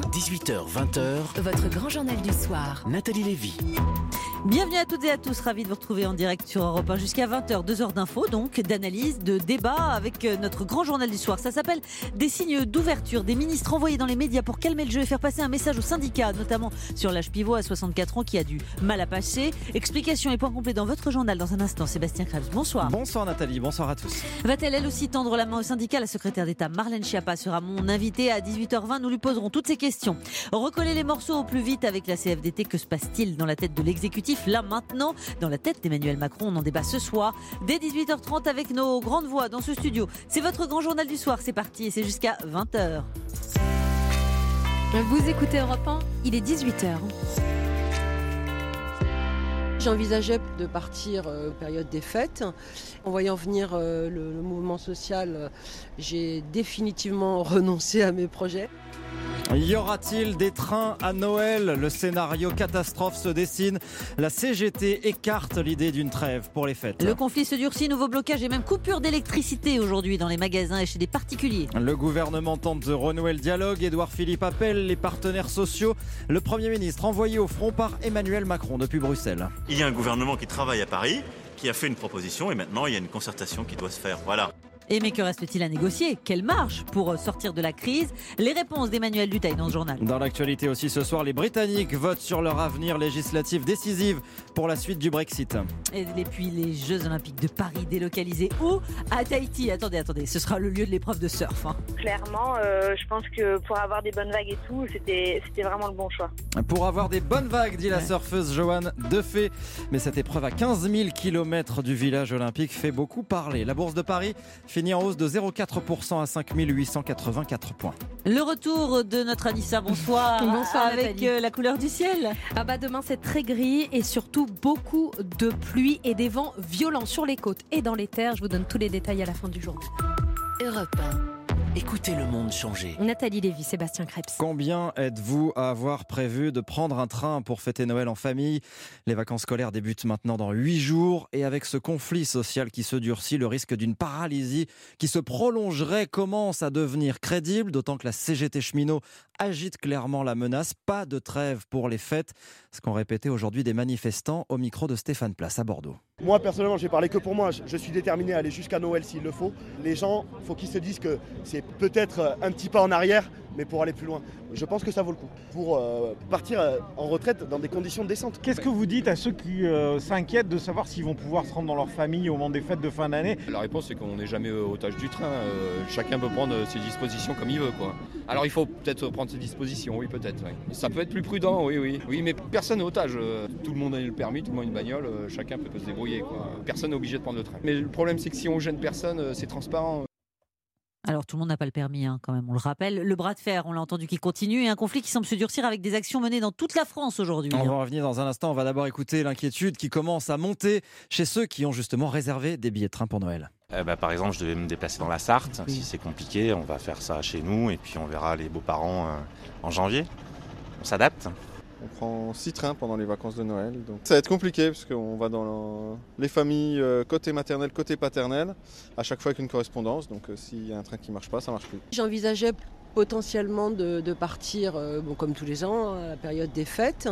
18h-20h, votre grand journal du soir. Nathalie Lévy. Bienvenue à toutes et à tous, ravi de vous retrouver en direct sur Europe 1 jusqu'à 20h, 2 heures d'infos, donc d'analyse, de débat avec notre grand journal du soir. Ça s'appelle des signes d'ouverture, des ministres envoyés dans les médias pour calmer le jeu et faire passer un message aux syndicats, notamment sur l'âge pivot à 64 ans qui a du mal à passer. Explications et points complets dans votre journal dans un instant. Sébastien Krebs, bonsoir. Bonsoir Nathalie, bonsoir à tous. Va-t-elle elle aussi tendre la main aux syndicats? La secrétaire d'État Marlène Schiappa sera mon invitée à 18h20. Nous lui poserons toutes ces questions. Recoller les morceaux au plus vite avec la CFDT. Que se passe-t-il dans la tête de l'exécutif là maintenant? Dans la tête d'Emmanuel Macron, on en débat ce soir dès 18h30 avec nos grandes voix dans ce studio. C'est votre grand journal du soir, c'est parti et c'est jusqu'à 20h. Vous écoutez Europe 1, il est 18h. J'envisageais de partir période des fêtes. En voyant venir le mouvement social, j'ai définitivement renoncé à mes projets. Y aura-t-il des trains à Noël? Le scénario catastrophe se dessine. La CGT écarte l'idée d'une trêve pour les fêtes. Le conflit se durcit, nouveau blocage et même coupure d'électricité aujourd'hui dans les magasins et chez des particuliers. Le gouvernement tente de renouer le dialogue. Édouard Philippe appelle les partenaires sociaux. Le Premier ministre envoyé au front par Emmanuel Macron depuis Bruxelles. Il y a un gouvernement qui travaille à Paris, qui a fait une proposition et maintenant il y a une concertation qui doit se faire. Voilà. Et mais que reste-t-il à négocier? Quelle marche pour sortir de la crise? Les réponses d'Emmanuel Dutheil dans ce journal. Dans l'actualité aussi ce soir, les Britanniques votent sur leur avenir législatif décisive pour la suite du Brexit. Et puis les Jeux Olympiques de Paris délocalisés où? À Tahiti. Attendez, ce sera le lieu de l'épreuve de surf. Clairement, je pense que pour avoir des bonnes vagues et tout, c'était vraiment le bon choix. Pour avoir des bonnes vagues, dit la surfeuse Joanne Defay. Mais cette épreuve à 15 000 km du village olympique fait beaucoup parler. La bourse de Paris finit en hausse de 0,4% à 5 884 points. Le retour de notre Anissa, bonsoir. Bonsoir avec la couleur du ciel. Demain c'est très gris et surtout beaucoup de pluie et des vents violents sur les côtes et dans les terres. Je vous donne tous les détails à la fin du journal. Europe 1. Écoutez le monde changer. Nathalie Lévy, Sébastien Krebs. Combien êtes-vous à avoir prévu de prendre un train pour fêter Noël en famille? Les vacances scolaires débutent maintenant dans 8 jours et avec ce conflit social qui se durcit, le risque d'une paralysie qui se prolongerait commence à devenir crédible, d'autant que la CGT cheminot agite clairement la menace. Pas de trêve pour les fêtes, ce qu'ont répété aujourd'hui des manifestants au micro de Stéphane Place à Bordeaux. Moi personnellement, j'ai parlé que pour moi, je suis déterminé à aller jusqu'à Noël s'il le faut. Les gens, il faut qu'ils se disent que c'est peut-être un petit pas en arrière, mais pour aller plus loin. Je pense que ça vaut le coup. Pour partir en retraite dans des conditions décentes. Qu'est-ce que vous dites à ceux qui s'inquiètent de savoir s'ils vont pouvoir se rendre dans leur famille au moment des fêtes de fin d'année? La réponse c'est qu'on n'est jamais otage du train. Chacun peut prendre ses dispositions comme il veut, quoi. Alors il faut peut-être prendre ses dispositions, oui peut-être. Oui. Ça peut être plus prudent, oui. Oui, mais personne n'est otage. Tout le monde a le permis, tout le monde a une bagnole, chacun peut se débrouiller, quoi. Personne n'est obligé de prendre le train. Mais le problème c'est que si on gêne personne, c'est transparent. Alors tout le monde n'a pas le permis quand même, on le rappelle. Le bras de fer, on l'a entendu, qui continue et un conflit qui semble se durcir avec des actions menées dans toute la France aujourd'hui. On va revenir dans un instant, on va d'abord écouter l'inquiétude qui commence à monter chez ceux qui ont justement réservé des billets de train pour Noël. Par exemple, je devais me déplacer dans la Sarthe. Si c'est compliqué, on va faire ça chez nous et puis on verra les beaux-parents en janvier. On s'adapte. On prend 6 trains pendant les vacances de Noël. Donc ça va être compliqué parce qu'on va dans les familles côté maternel, côté paternel, à chaque fois avec une correspondance. Donc s'il y a un train qui ne marche pas, ça ne marche plus. J'envisageais potentiellement de partir, comme tous les ans, à la période des fêtes.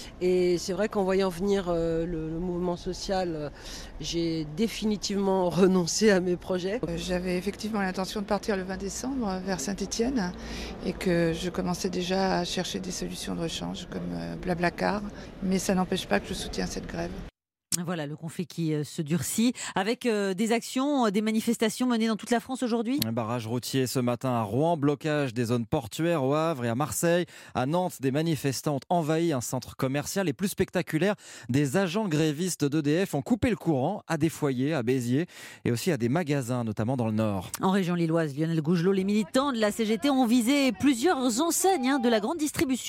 Et c'est vrai qu'en voyant venir le mouvement social, j'ai définitivement renoncé à mes projets. J'avais effectivement l'intention de partir le 20 décembre vers Saint-Étienne et que je commençais déjà à chercher des solutions de rechange comme Blablacar. Mais ça n'empêche pas que je soutiens cette grève. Voilà le conflit qui se durcit avec des actions, des manifestations menées dans toute la France aujourd'hui. Un barrage routier ce matin à Rouen, blocage des zones portuaires au Havre et à Marseille. À Nantes, des manifestants ont envahi un centre commercial et plus spectaculaire, des agents grévistes d'EDF ont coupé le courant à des foyers, à Béziers et aussi à des magasins, notamment dans le Nord. En région lilloise, Lionel Gougelot, les militants de la CGT ont visé plusieurs enseignes de la grande distribution.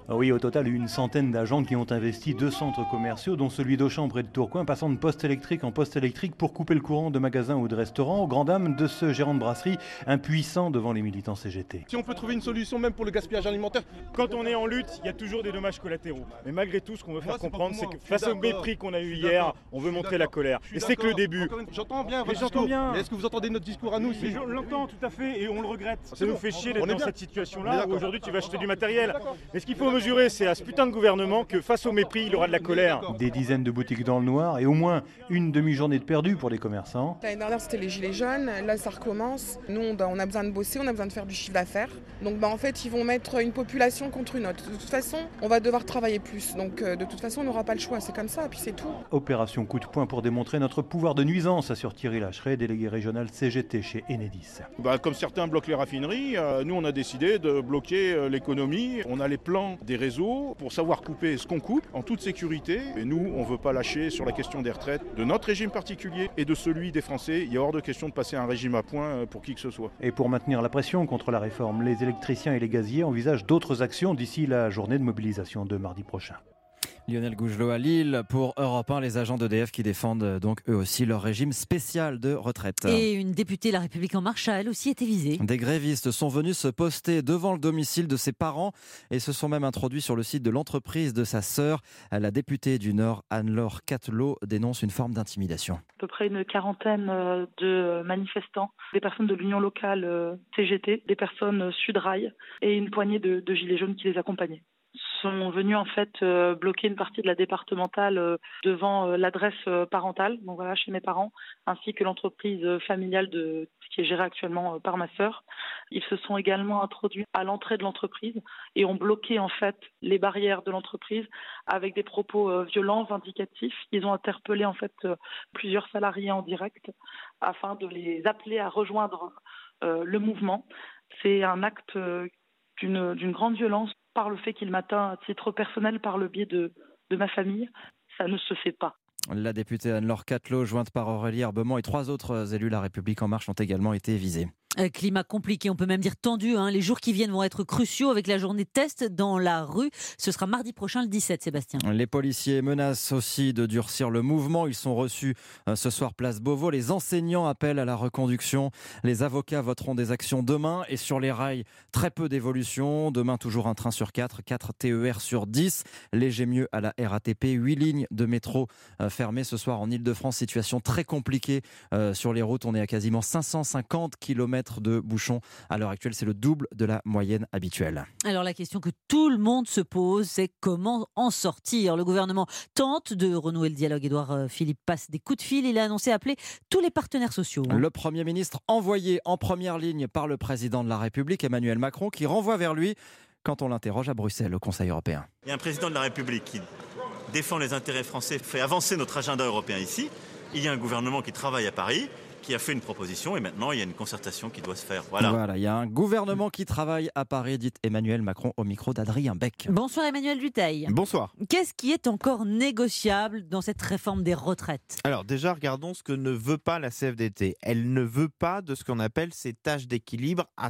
Oui, au total, une centaine d'agents qui ont investi 2 centres commerciaux, dont celui d'Auchan près de Tourcoing, passant de poste électrique en poste électrique pour couper le courant de magasins ou de restaurants, aux grand dames de ce gérant de brasserie impuissant devant les militants CGT. Si on peut trouver une solution même pour le gaspillage alimentaire. Quand on est en lutte, il y a toujours des dommages collatéraux. Mais malgré tout, ce qu'on veut faire comprendre, c'est que face au mépris qu'on a eu hier, on veut montrer la colère. Et c'est que le début. J'entends bien votre discours. Mais est-ce que vous entendez notre discours à nous aussi? Je l'entends tout à fait et on le regrette. Ça nous fait chier d'être dans cette situation-là où aujourd'hui tu vas acheter du matériel. Mais ce qu'il faut mesurer, c'est à ce putain de gouvernement que face au mépris, il aura de la colère. Des dizaines de boutiques dans le noir et au moins une demi-journée de perdu pour les commerçants. L'année dernière, c'était les gilets jaunes. Là, ça recommence. Nous, on a besoin de bosser, on a besoin de faire du chiffre d'affaires. Donc, en fait, ils vont mettre une population contre une autre. De toute façon, on va devoir travailler plus. Donc, de toute façon, on n'aura pas le choix. C'est comme ça, puis c'est tout. Opération coup de poing pour démontrer notre pouvoir de nuisance, assure Thierry Lacheret, délégué régional CGT chez Enedis. Comme certains bloquent les raffineries, nous, on a décidé de bloquer l'économie. On a les plans des réseaux pour savoir couper ce qu'on coupe en toute sécurité. Et nous, on ne veut pas lâcher sur la question des retraites, de notre régime particulier et de celui des Français. Il est hors de question de passer un régime à point pour qui que ce soit. Et pour maintenir la pression contre la réforme, les électriciens et les gaziers envisagent d'autres actions d'ici la journée de mobilisation de mardi prochain. Lionel Gougelot à Lille pour Europe 1, les agents d'EDF qui défendent donc eux aussi leur régime spécial de retraite. Et une députée La République En Marche a elle aussi été visée. Des grévistes sont venus se poster devant le domicile de ses parents et se sont même introduits sur le site de l'entreprise de sa sœur. La députée du Nord, Anne-Laure Catelot, dénonce une forme d'intimidation. À peu près une quarantaine de manifestants, des personnes de l'union locale CGT, des personnes Sudrail et une poignée de gilets jaunes qui les accompagnaient. Sont venus en fait bloquer une partie de la départementale devant l'adresse parentale, donc voilà, chez mes parents, ainsi que l'entreprise familiale qui est gérée actuellement par ma sœur. Ils se sont également introduits à l'entrée de l'entreprise et ont bloqué en fait les barrières de l'entreprise avec des propos violents, vindicatifs. Ils ont interpellé en fait plusieurs salariés en direct afin de les appeler à rejoindre le mouvement. C'est un acte d'une grande violence par le fait qu'il m'atteint à titre personnel par le biais de ma famille. Ça ne se fait pas. La députée Anne-Laure Catelot, jointe par Aurélie Herbemont et 3 autres élus La République En Marche ont également été visés. Climat compliqué, on peut même dire tendu. Les jours qui viennent vont être cruciaux avec la journée test dans la rue. Ce sera mardi prochain, le 17, Sébastien. Les policiers menacent aussi de durcir le mouvement. Ils sont reçus ce soir place Beauvau. Les enseignants appellent à la reconduction. Les avocats voteront des actions demain. Et sur les rails, très peu d'évolution. Demain, toujours un train sur 4 TER sur 10. Léger mieux à la RATP. 8 lignes de métro fermées ce soir en Ile-de-France. Situation très compliquée sur les routes. On est à quasiment 550 km de bouchons. À l'heure actuelle, c'est le double de la moyenne habituelle. Alors la question que tout le monde se pose, c'est comment en sortir. Le gouvernement tente de renouer le dialogue. Édouard Philippe passe des coups de fil. Il a annoncé appeler tous les partenaires sociaux. Le Premier ministre envoyé en première ligne par le président de la République, Emmanuel Macron, qui renvoie vers lui quand on l'interroge à Bruxelles, au Conseil européen. Il y a un président de la République qui défend les intérêts français, fait avancer notre agenda européen ici. Il y a un gouvernement qui travaille à Paris, qui a fait une proposition et maintenant il y a une concertation qui doit se faire. Voilà, il y a un gouvernement qui travaille à Paris, dit Emmanuel Macron au micro d'Adrien Beck. Bonsoir Emmanuel Dutheil. Bonsoir. Qu'est-ce qui est encore négociable dans cette réforme des retraites ? Alors déjà, regardons ce que ne veut pas la CFDT. Elle ne veut pas de ce qu'on appelle ces tâches d'équilibre à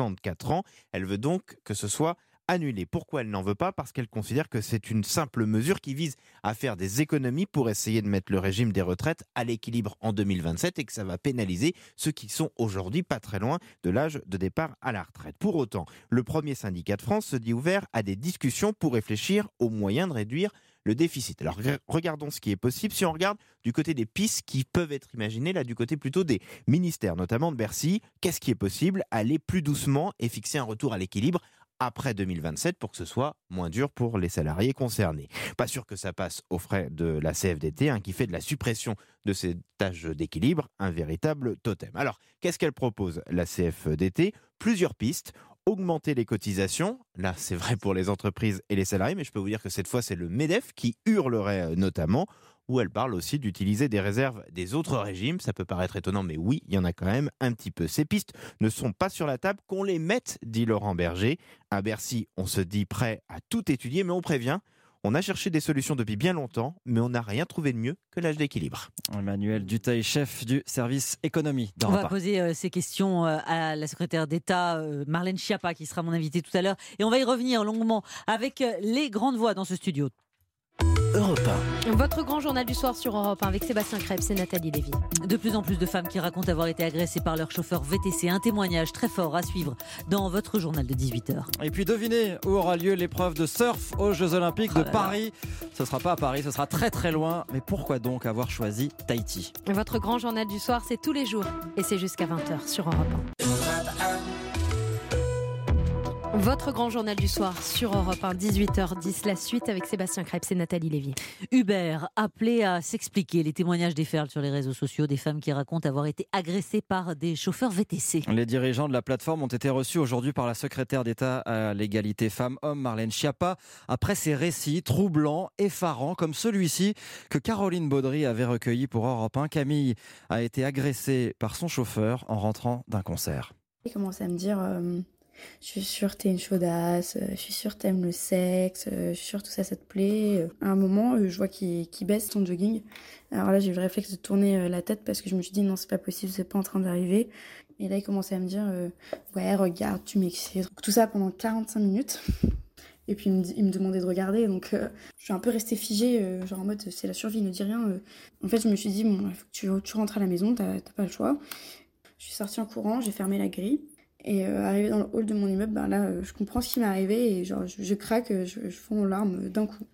64 ans. Elle veut donc que ce soit annulée. Pourquoi elle n'en veut pas ? Parce qu'elle considère que c'est une simple mesure qui vise à faire des économies pour essayer de mettre le régime des retraites à l'équilibre en 2027 et que ça va pénaliser ceux qui sont aujourd'hui pas très loin de l'âge de départ à la retraite. Pour autant, le premier syndicat de France se dit ouvert à des discussions pour réfléchir aux moyens de réduire le déficit. Alors regardons ce qui est possible. Si on regarde du côté des pistes qui peuvent être imaginées, là du côté plutôt des ministères, notamment de Bercy, qu'est-ce qui est possible ? Aller plus doucement et fixer un retour à l'équilibre après 2027 pour que ce soit moins dur pour les salariés concernés. Pas sûr que ça passe aux frais de la CFDT qui fait de la suppression de ces tâches d'équilibre un véritable totem. Alors, qu'est-ce qu'elle propose la CFDT ? Plusieurs pistes. Augmenter les cotisations, là c'est vrai pour les entreprises et les salariés, mais je peux vous dire que cette fois c'est le MEDEF qui hurlerait notamment, où elle parle aussi d'utiliser des réserves des autres régimes. Ça peut paraître étonnant, mais oui, il y en a quand même un petit peu. Ces pistes ne sont pas sur la table, qu'on les mette, dit Laurent Berger. À Bercy, on se dit prêt à tout étudier, mais on prévient, On a cherché des solutions depuis bien longtemps, mais on n'a rien trouvé de mieux que l'âge d'équilibre. Emmanuel Dutheil, chef du service économie On va poser ces questions à la secrétaire d'État Marlène Schiappa, qui sera mon invitée tout à l'heure. Et on va y revenir longuement avec les grandes voix dans ce studio. Europe 1. Votre grand journal du soir sur Europe 1 avec Sébastien Krebs et Nathalie Lévy. De plus en plus de femmes qui racontent avoir été agressées par leur chauffeur VTC. Un témoignage très fort à suivre dans votre journal de 18h. Et puis devinez où aura lieu l'épreuve de surf aux Jeux Olympiques de Paris. Ce ne sera pas à Paris, ce sera très très loin. Mais pourquoi donc avoir choisi Tahiti ? Votre grand journal du soir, c'est tous les jours. Et c'est jusqu'à 20h sur Europe 1. Votre grand journal du soir sur Europe 1, 18h10, la suite avec Sébastien Krebs et Nathalie Lévy. Uber, appelé à s'expliquer. Les témoignages déferlent sur les réseaux sociaux des femmes qui racontent avoir été agressées par des chauffeurs VTC. Les dirigeants de la plateforme ont été reçus aujourd'hui par la secrétaire d'État à l'égalité femmes-hommes, Marlène Schiappa, après ces récits troublants, effarants, comme celui-ci que Caroline Baudry avait recueilli pour Europe 1. Camille a été agressée par son chauffeur en rentrant d'un concert. Il commence à me dire... Je suis sûre que t'es une chaudasse, je suis sûre que t'aimes le sexe, je suis sûre que tout ça, ça te plaît. À un moment, je vois qu'il baisse son jogging. Alors là, j'ai eu le réflexe de tourner la tête parce que je me suis dit non, c'est pas possible, c'est pas en train d'arriver. Et là, il commençait à me dire ouais, regarde, tu m'excites. Tout ça pendant 45 minutes. Et puis il me demandait de regarder, donc je suis un peu restée figée, genre en mode c'est la survie, ne dis rien. En fait, je me suis dit bon, il faut que tu rentres à la maison, t'as pas le choix. Je suis sortie en courant, j'ai fermé la grille. Et arrivé dans le hall de mon immeuble, là, je comprends ce qui m'est arrivé et genre, je craque, je fonds en larmes d'un coup.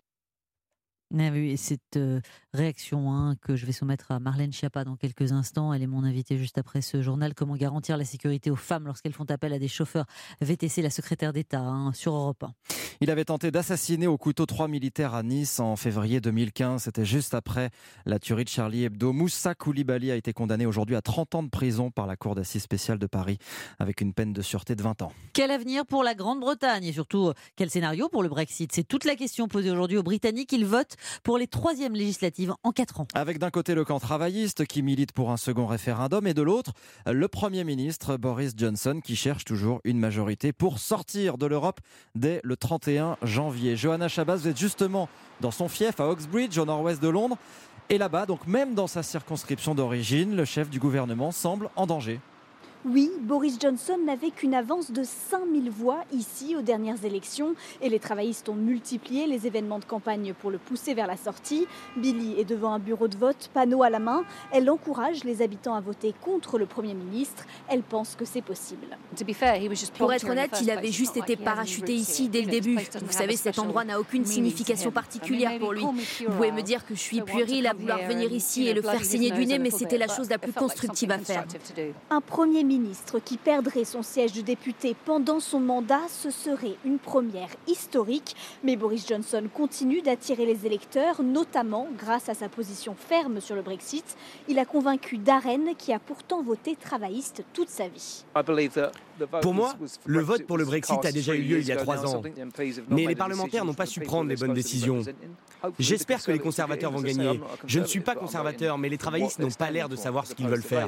Ah oui, et cette réaction que je vais soumettre à Marlène Schiappa dans quelques instants, elle est mon invitée juste après ce journal. Comment garantir la sécurité aux femmes lorsqu'elles font appel à des chauffeurs VTC, la secrétaire d'État sur Europe 1. Il avait tenté d'assassiner au couteau 3 militaires à Nice en février 2015. C'était juste après la tuerie de Charlie Hebdo. Moussa Koulibaly a été condamné aujourd'hui à 30 ans de prison par la Cour d'assises spéciale de Paris avec une peine de sûreté de 20 ans. Quel avenir pour la Grande-Bretagne et surtout quel scénario pour le Brexit ? C'est toute la question posée aujourd'hui aux Britanniques. Ils votent pour les 3e législatives en 4 ans. Avec d'un côté le camp travailliste qui milite pour un second référendum et de l'autre le Premier ministre Boris Johnson qui cherche toujours une majorité pour sortir de l'Europe dès le 31 janvier. Johanna Chabas, vous êtes justement dans son fief à Oxbridge au nord-ouest de Londres et là-bas, donc même dans sa circonscription d'origine, le chef du gouvernement semble en danger. Oui, Boris Johnson n'avait qu'une avance de 5000 voix ici aux dernières élections et les travaillistes ont multiplié les événements de campagne pour le pousser vers la sortie. Billy est devant un bureau de vote, panneau à la main. Elle encourage les habitants à voter contre le Premier ministre. Elle pense que c'est possible. Pour être honnête, il avait juste été parachuté ici dès le début. Vous savez, cet endroit n'a aucune signification particulière pour lui. Vous pouvez me dire que je suis puérile à vouloir venir ici et le faire saigner du nez, mais c'était la chose la plus constructive à faire. Un Premier ministre qui perdrait son siège de député pendant son mandat, ce serait une première historique. Mais Boris Johnson continue d'attirer les électeurs, notamment grâce à sa position ferme sur le Brexit. Il a convaincu Darren, qui a pourtant voté travailliste toute sa vie. Pour moi, le vote pour le Brexit a déjà eu lieu il y a 3 ans. Mais les parlementaires n'ont pas su prendre les bonnes décisions. J'espère que les conservateurs vont gagner. Je ne suis pas conservateur, mais les travaillistes n'ont pas l'air de savoir ce qu'ils veulent faire.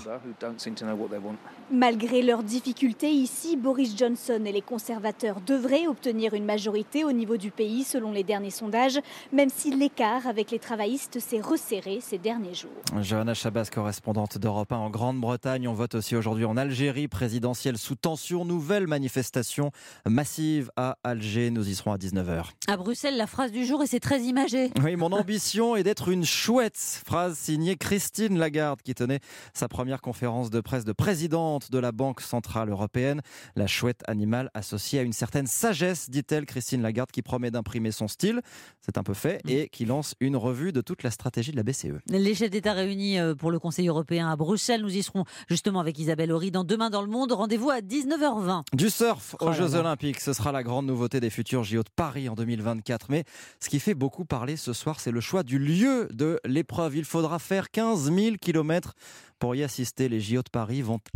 Malgré leurs difficultés ici, Boris Johnson et les conservateurs devraient obtenir une majorité au niveau du pays selon les derniers sondages, même si l'écart avec les travaillistes s'est resserré ces derniers jours. Johanna Chabas, correspondante d'Europe 1 en Grande-Bretagne. On vote aussi aujourd'hui en Algérie, présidentielle sous tension. Nouvelle manifestation massive à Alger. Nous y serons à 19h. À Bruxelles, la phrase du jour, et c'est très imagé. Oui, mon ambition est d'être une chouette. Phrase signée Christine Lagarde qui tenait sa première conférence de presse de présidente de la Banque Centrale Européenne. La chouette animale associée à une certaine sagesse, dit-elle, Christine Lagarde, qui promet d'imprimer son style. C'est un peu fait et qui lance une revue de toute la stratégie de la BCE. Les chefs d'État réunis pour le Conseil européen à Bruxelles. Nous y serons justement avec Isabelle Horry dans Demain dans le Monde. Rendez-vous à 19h20. Du surf aux Jeux Olympiques, ce sera la grande nouveauté des futurs JO de Paris en 2024. Mais ce qui fait beaucoup parler ce soir, c'est le choix du lieu de l'épreuve. Il faudra faire 15 000 km pour y assister. Les JO de Paris vont à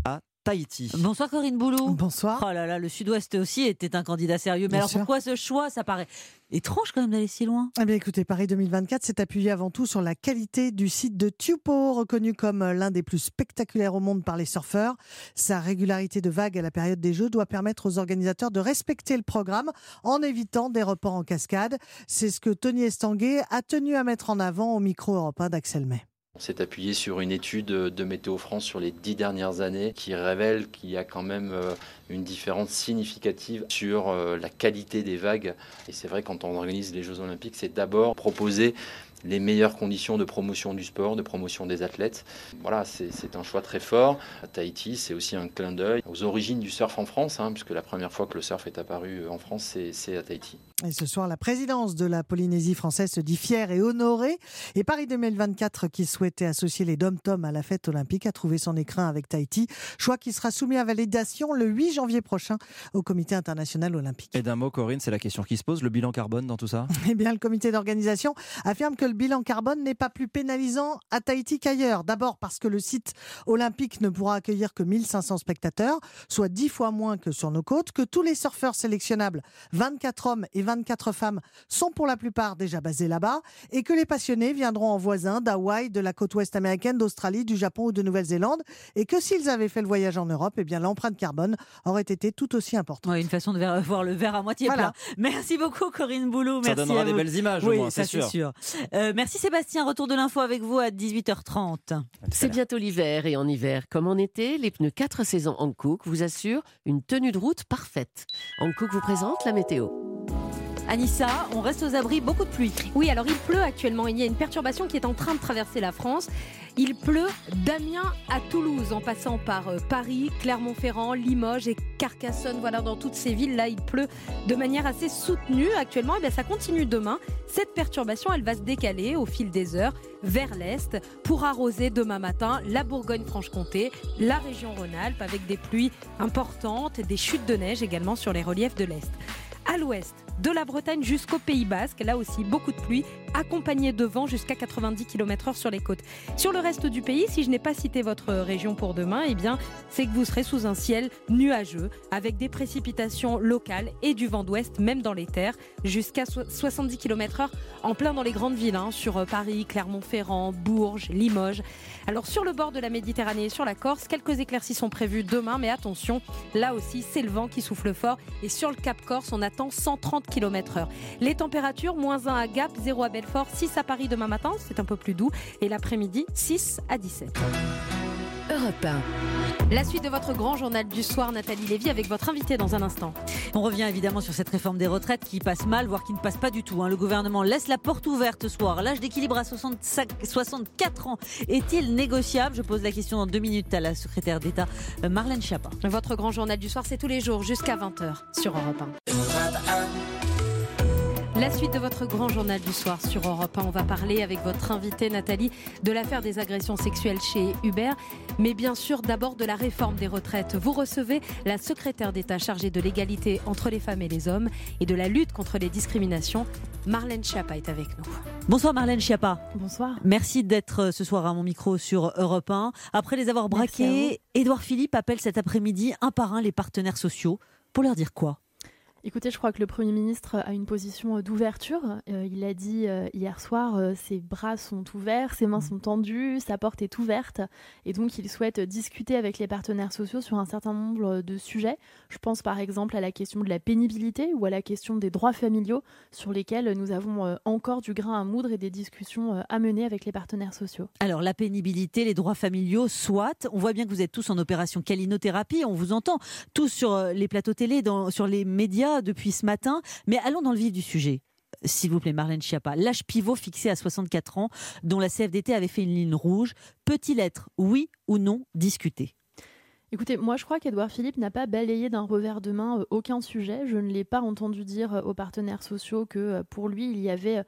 Tahiti. Bonsoir Corinne Boulou. Bonsoir. Oh là là, le Sud-Ouest aussi était un candidat sérieux. Mais Bien alors sûr. pourquoi ce choix? Ça paraît étrange quand même d'aller si loin. Eh bien écoutez, Paris 2024 s'est appuyé avant tout sur la qualité du site de Taupo, reconnu comme l'un des plus spectaculaires au monde par les surfeurs. Sa régularité de vagues à la période des Jeux doit permettre aux organisateurs de respecter le programme en évitant des reports en cascade. C'est ce que Tony Estanguet a tenu à mettre en avant au micro européen d'Axel May. On s'est appuyé sur une étude de Météo France sur les 10 dernières années qui révèle qu'il y a quand même une différence significative sur la qualité des vagues. Et c'est vrai, quand on organise les Jeux Olympiques, c'est d'abord proposer les meilleures conditions de promotion du sport, de promotion des athlètes. Voilà, c'est un choix très fort. À Tahiti, c'est aussi un clin d'œil aux origines du surf en France, puisque la première fois que le surf est apparu en France, c'est à Tahiti. Et ce soir, la présidence de la Polynésie française se dit fière et honorée. Et Paris 2024, qui souhaitait associer les dom-toms à la fête olympique, a trouvé son écrin avec Tahiti. Choix qui sera soumis à validation le 8 janvier prochain au Comité international olympique. Et d'un mot, Corinne, c'est la question qui se pose, le bilan carbone dans tout ça? Eh bien, le comité d'organisation affirme que le bilan carbone n'est pas plus pénalisant à Tahiti qu'ailleurs. D'abord parce que le site olympique ne pourra accueillir que 1500 spectateurs, soit 10 fois moins que sur nos côtes, que tous les surfeurs sélectionnables, 24 hommes et 24 femmes, sont pour la plupart déjà basés là-bas, et que les passionnés viendront en voisin d'Hawaï, de la côte ouest américaine, d'Australie, du Japon ou de Nouvelle-Zélande, et que s'ils avaient fait le voyage en Europe, eh bien l'empreinte carbone aurait été tout aussi importante. Ouais, une façon de voir le verre à moitié plein. Merci beaucoup Corinne Boulou. Ça Merci donnera à des vous. belles images Oui, au moins, ça, c'est sûr. Merci Sébastien, retour de l'info avec vous à 18h30. C'est bientôt l'hiver et en hiver, comme en été, les pneus 4 saisons Hankook vous assurent une tenue de route parfaite. Hankook vous présente la météo. Anissa, on reste aux abris, beaucoup de pluie. Oui, alors il pleut actuellement. Il y a une perturbation qui est en train de traverser la France. Il pleut d'Amiens à Toulouse, en passant par Paris, Clermont-Ferrand, Limoges et Carcassonne. Voilà, dans toutes ces villes-là, il pleut de manière assez soutenue actuellement. Et bien, ça continue demain. Cette perturbation, elle va se décaler au fil des heures vers l'est pour arroser demain matin la Bourgogne-Franche-Comté, la région Rhône-Alpes, avec des pluies importantes et des chutes de neige également sur les reliefs de l'est. À l'ouest, de la Bretagne jusqu'au Pays Basque, là aussi beaucoup de pluie, accompagnée de vent jusqu'à 90 km/h sur les côtes. Sur le reste du pays, si je n'ai pas cité votre région pour demain, eh bien, c'est que vous serez sous un ciel nuageux, avec des précipitations locales et du vent d'ouest, même dans les terres, jusqu'à 70 km/h en plein dans les grandes villes, sur Paris, Clermont-Ferrand, Bourges, Limoges. Alors sur le bord de la Méditerranée et sur la Corse, quelques éclaircies sont prévues demain, mais attention, là aussi c'est le vent qui souffle fort et sur le Cap Corse, on attend 130 km/h. Les températures, -1 à Gap, 0 à Belfort, 6 à Paris demain matin, c'est un peu plus doux, et l'après-midi, 6 à 17. Europe 1. La suite de votre grand journal du soir, Nathalie Lévy, avec votre invité dans un instant. On revient évidemment sur cette réforme des retraites qui passe mal, voire qui ne passe pas du tout. Le gouvernement laisse la porte ouverte ce soir. L'âge d'équilibre à 64 ans est-il négociable? Je pose la question dans 2 minutes à la secrétaire d'État Marlène Schiappa. Votre grand journal du soir, c'est tous les jours jusqu'à 20h sur Europe 1. La suite de votre grand journal du soir sur Europe 1, on va parler avec votre invitée Nathalie de l'affaire des agressions sexuelles chez Uber, mais bien sûr d'abord de la réforme des retraites. Vous recevez la secrétaire d'État chargée de l'égalité entre les femmes et les hommes et de la lutte contre les discriminations. Marlène Schiappa est avec nous. Bonsoir Marlène Schiappa. Bonsoir. Merci d'être ce soir à mon micro sur Europe 1. Après les avoir braqués, Édouard Philippe appelle cet après-midi un par un les partenaires sociaux. Pour leur dire quoi ? Écoutez, je crois que le Premier ministre a une position d'ouverture. Il a dit hier soir, ses bras sont ouverts, ses mains sont tendues, sa porte est ouverte. Et donc, il souhaite discuter avec les partenaires sociaux sur un certain nombre de sujets. Je pense par exemple à la question de la pénibilité ou à la question des droits familiaux sur lesquels nous avons encore du grain à moudre et des discussions à mener avec les partenaires sociaux. Alors, la pénibilité, les droits familiaux, soit. On voit bien que vous êtes tous en opération calinothérapie. On vous entend tous sur les plateaux télé, sur les médias depuis ce matin, mais allons dans le vif du sujet. S'il vous plaît, Marlène Schiappa, l'âge pivot fixé à 64 ans, dont la CFDT avait fait une ligne rouge, peut-il être, oui ou non, discuté ? Écoutez, moi je crois qu'Édouard Philippe n'a pas balayé d'un revers de main aucun sujet. Je ne l'ai pas entendu dire aux partenaires sociaux que pour lui il y avait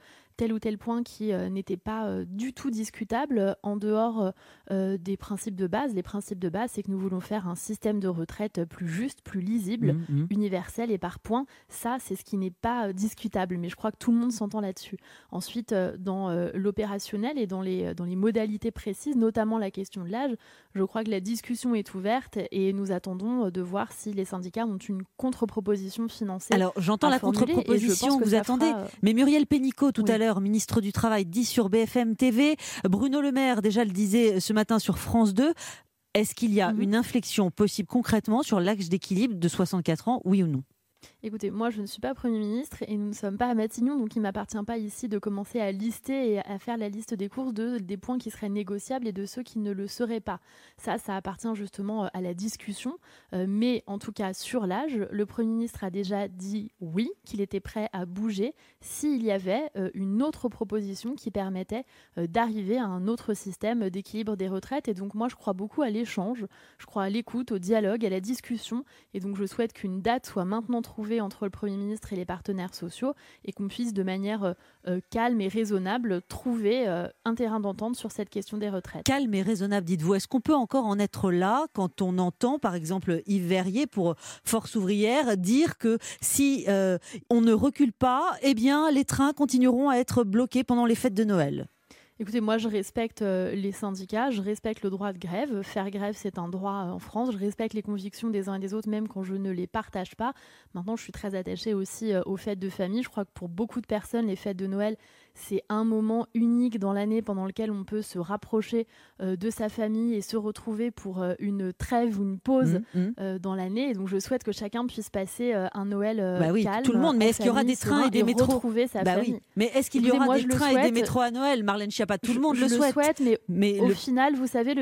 tel ou tel point qui n'était pas du tout discutable en dehors des principes de base. Les principes de base, c'est que nous voulons faire un système de retraite plus juste, plus lisible, universel et par points. Ça, c'est ce qui n'est pas discutable, mais je crois que tout le monde s'entend là-dessus. Ensuite, dans l'opérationnel et dans les modalités précises, notamment la question de l'âge, je crois que la discussion est ouverte et nous attendons de voir si les syndicats ont une contre-proposition financée. Alors, j'entends la contre-proposition que vous attendez, mais Muriel Pénicaud, tout à l'heure, ministre du Travail, dit sur BFM TV, Bruno Le Maire, déjà le disait ce matin sur France 2, est-ce qu'il y a une inflexion possible concrètement sur l'axe d'équilibre de 64 ans, oui ou non ? Écoutez, moi je ne suis pas Premier ministre et nous ne sommes pas à Matignon, donc il ne m'appartient pas ici de commencer à lister et à faire la liste des courses des points qui seraient négociables et de ceux qui ne le seraient pas. Ça appartient justement à la discussion, mais en tout cas sur l'âge, le Premier ministre a déjà dit oui, qu'il était prêt à bouger s'il y avait une autre proposition qui permettait d'arriver à un autre système d'équilibre des retraites. Et donc moi je crois beaucoup à l'échange, je crois à l'écoute, au dialogue, à la discussion, et donc je souhaite qu'une date soit maintenant trouvée entre le Premier ministre et les partenaires sociaux et qu'on puisse de manière calme et raisonnable trouver un terrain d'entente sur cette question des retraites. Calme et raisonnable, dites-vous. Est-ce qu'on peut encore en être là quand on entend par exemple Yves Verrier pour Force ouvrière dire que si on ne recule pas, eh bien les trains continueront à être bloqués pendant les fêtes de Noël ? Écoutez, moi je respecte les syndicats, je respecte le droit de grève. Faire grève, c'est un droit en France. Je respecte les convictions des uns et des autres, même quand je ne les partage pas. Maintenant, je suis très attachée aussi aux fêtes de famille. Je crois que pour beaucoup de personnes, les fêtes de Noël, c'est un moment unique dans l'année pendant lequel on peut se rapprocher de sa famille et se retrouver pour une trêve ou une pause dans l'année. Et donc, je souhaite que chacun puisse passer un Noël calme. Tout le monde. Mais est-ce qu'il y aura des trains et des métros ? Retrouver sa famille. Oui. Mais est-ce qu'il y aura des trains et des métros à Noël ? Marlène Schiappa, tout le monde le souhaite. Mais au final, vous savez,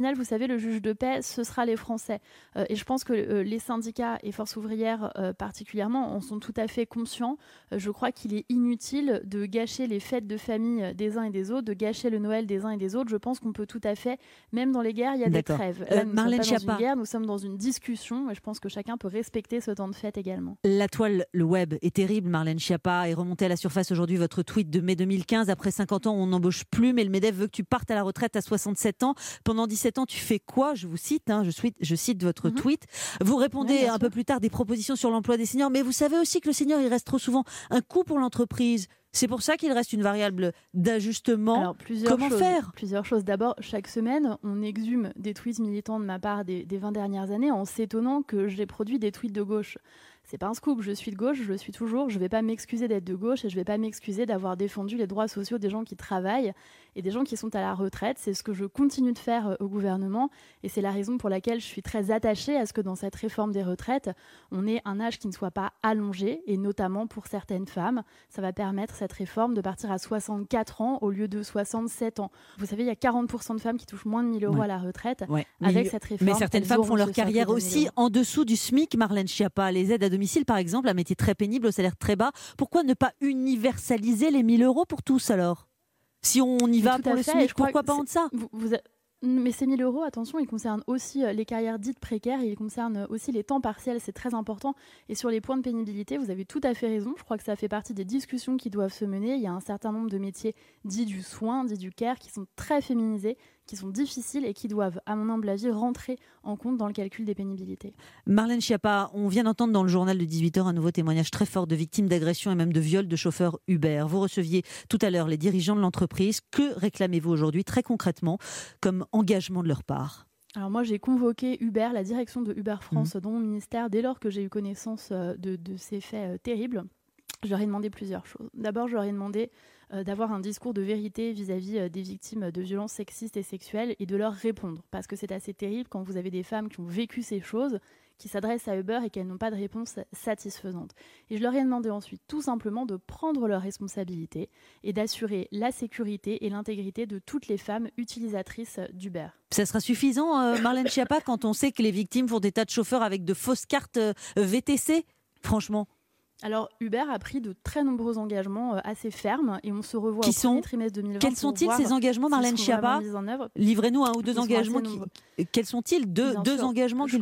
le juge de paix, ce sera les Français. Et je pense que les syndicats et Force ouvrière particulièrement en sont tout à fait conscients. Je crois qu'il est inutile de gâcher les fêtes de famille des uns et des autres, de gâcher le Noël des uns et des autres. Je pense qu'on peut tout à fait, même dans les guerres, il y a des trêves. Là, nous Marlène sommes pas Schiappa. dans une guerre, nous sommes dans une discussion et je pense que chacun peut respecter ce temps de fête également. La toile, le web est terrible, Marlène Schiappa, est remontée à la surface aujourd'hui votre tweet de mai 2015. Après 50 ans, on n'embauche plus, mais le MEDEF veut que tu partes à la retraite à 67 ans. Pendant 17 ans, tu fais quoi ? Je vous cite, je cite votre tweet. Vous répondez un peu plus tard des propositions sur l'emploi des seniors, mais vous savez aussi que le senior, il reste trop souvent un coût pour l'entreprise. C'est pour ça qu'il reste une variable d'ajustement. Alors, Comment faire ? Plusieurs choses. D'abord, chaque semaine, on exhume des tweets militants de ma part des 20 dernières années en s'étonnant que j'ai produit des tweets de gauche. C'est pas un scoop, je suis de gauche, je le suis toujours, je vais pas m'excuser d'être de gauche et je vais pas m'excuser d'avoir défendu les droits sociaux des gens qui travaillent et des gens qui sont à la retraite. C'est ce que je continue de faire au gouvernement et c'est la raison pour laquelle je suis très attachée à ce que dans cette réforme des retraites, on ait un âge qui ne soit pas allongé et notamment pour certaines femmes, ça va permettre cette réforme de partir à 64 ans au lieu de 67 ans. Vous savez, il y a 40% de femmes qui touchent moins de 1 000 euros à la retraite avec cette réforme. Mais certaines femmes font leur carrière aussi en dessous du SMIC, Marlène Schiappa. Les aides à domicile, par exemple, un métier très pénible, au salaire très bas. Pourquoi ne pas universaliser les 1 000 euros pour tous alors ? Si on y va pour le SMIC, pourquoi pas en deçà ? Mais ces 1 000 euros, attention, ils concernent aussi les carrières dites précaires et ils concernent aussi les temps partiels, c'est très important. Et sur les points de pénibilité, vous avez tout à fait raison. Je crois que ça fait partie des discussions qui doivent se mener. Il y a un certain nombre de métiers dits du soin, dits du care, qui sont très féminisés, qui sont difficiles et qui doivent, à mon humble avis, rentrer en compte dans le calcul des pénibilités. Marlène Schiappa, on vient d'entendre dans le journal de 18h un nouveau témoignage très fort de victimes d'agressions et même de viols de chauffeurs Uber. Vous receviez tout à l'heure les dirigeants de l'entreprise. Que réclamez-vous aujourd'hui, très concrètement, comme engagement de leur part ? Alors moi, j'ai convoqué Uber, la direction de Uber France dans mon ministère, dès lors que j'ai eu connaissance de ces faits terribles. Je leur ai demandé plusieurs choses. D'abord, je leur ai demandé d'avoir un discours de vérité vis-à-vis des victimes de violences sexistes et sexuelles et de leur répondre. Parce que c'est assez terrible quand vous avez des femmes qui ont vécu ces choses, qui s'adressent à Uber et qu'elles n'ont pas de réponse satisfaisante. Et je leur ai demandé ensuite tout simplement de prendre leurs responsabilités et d'assurer la sécurité et l'intégrité de toutes les femmes utilisatrices d'Uber. Ça sera suffisant, Marlène Schiappa, quand on sait que les victimes font des tas de chauffeurs avec de fausses cartes VTC ? Franchement. Alors, Uber a pris de très nombreux engagements assez fermes et on se revoit au premier trimestre 2020. Quels sont-ils ces engagements, Marlène Schiappa ? Livrez-nous un ou deux engagements. Quels sont-ils ? Deux engagements qu'ils vous ont livrés ?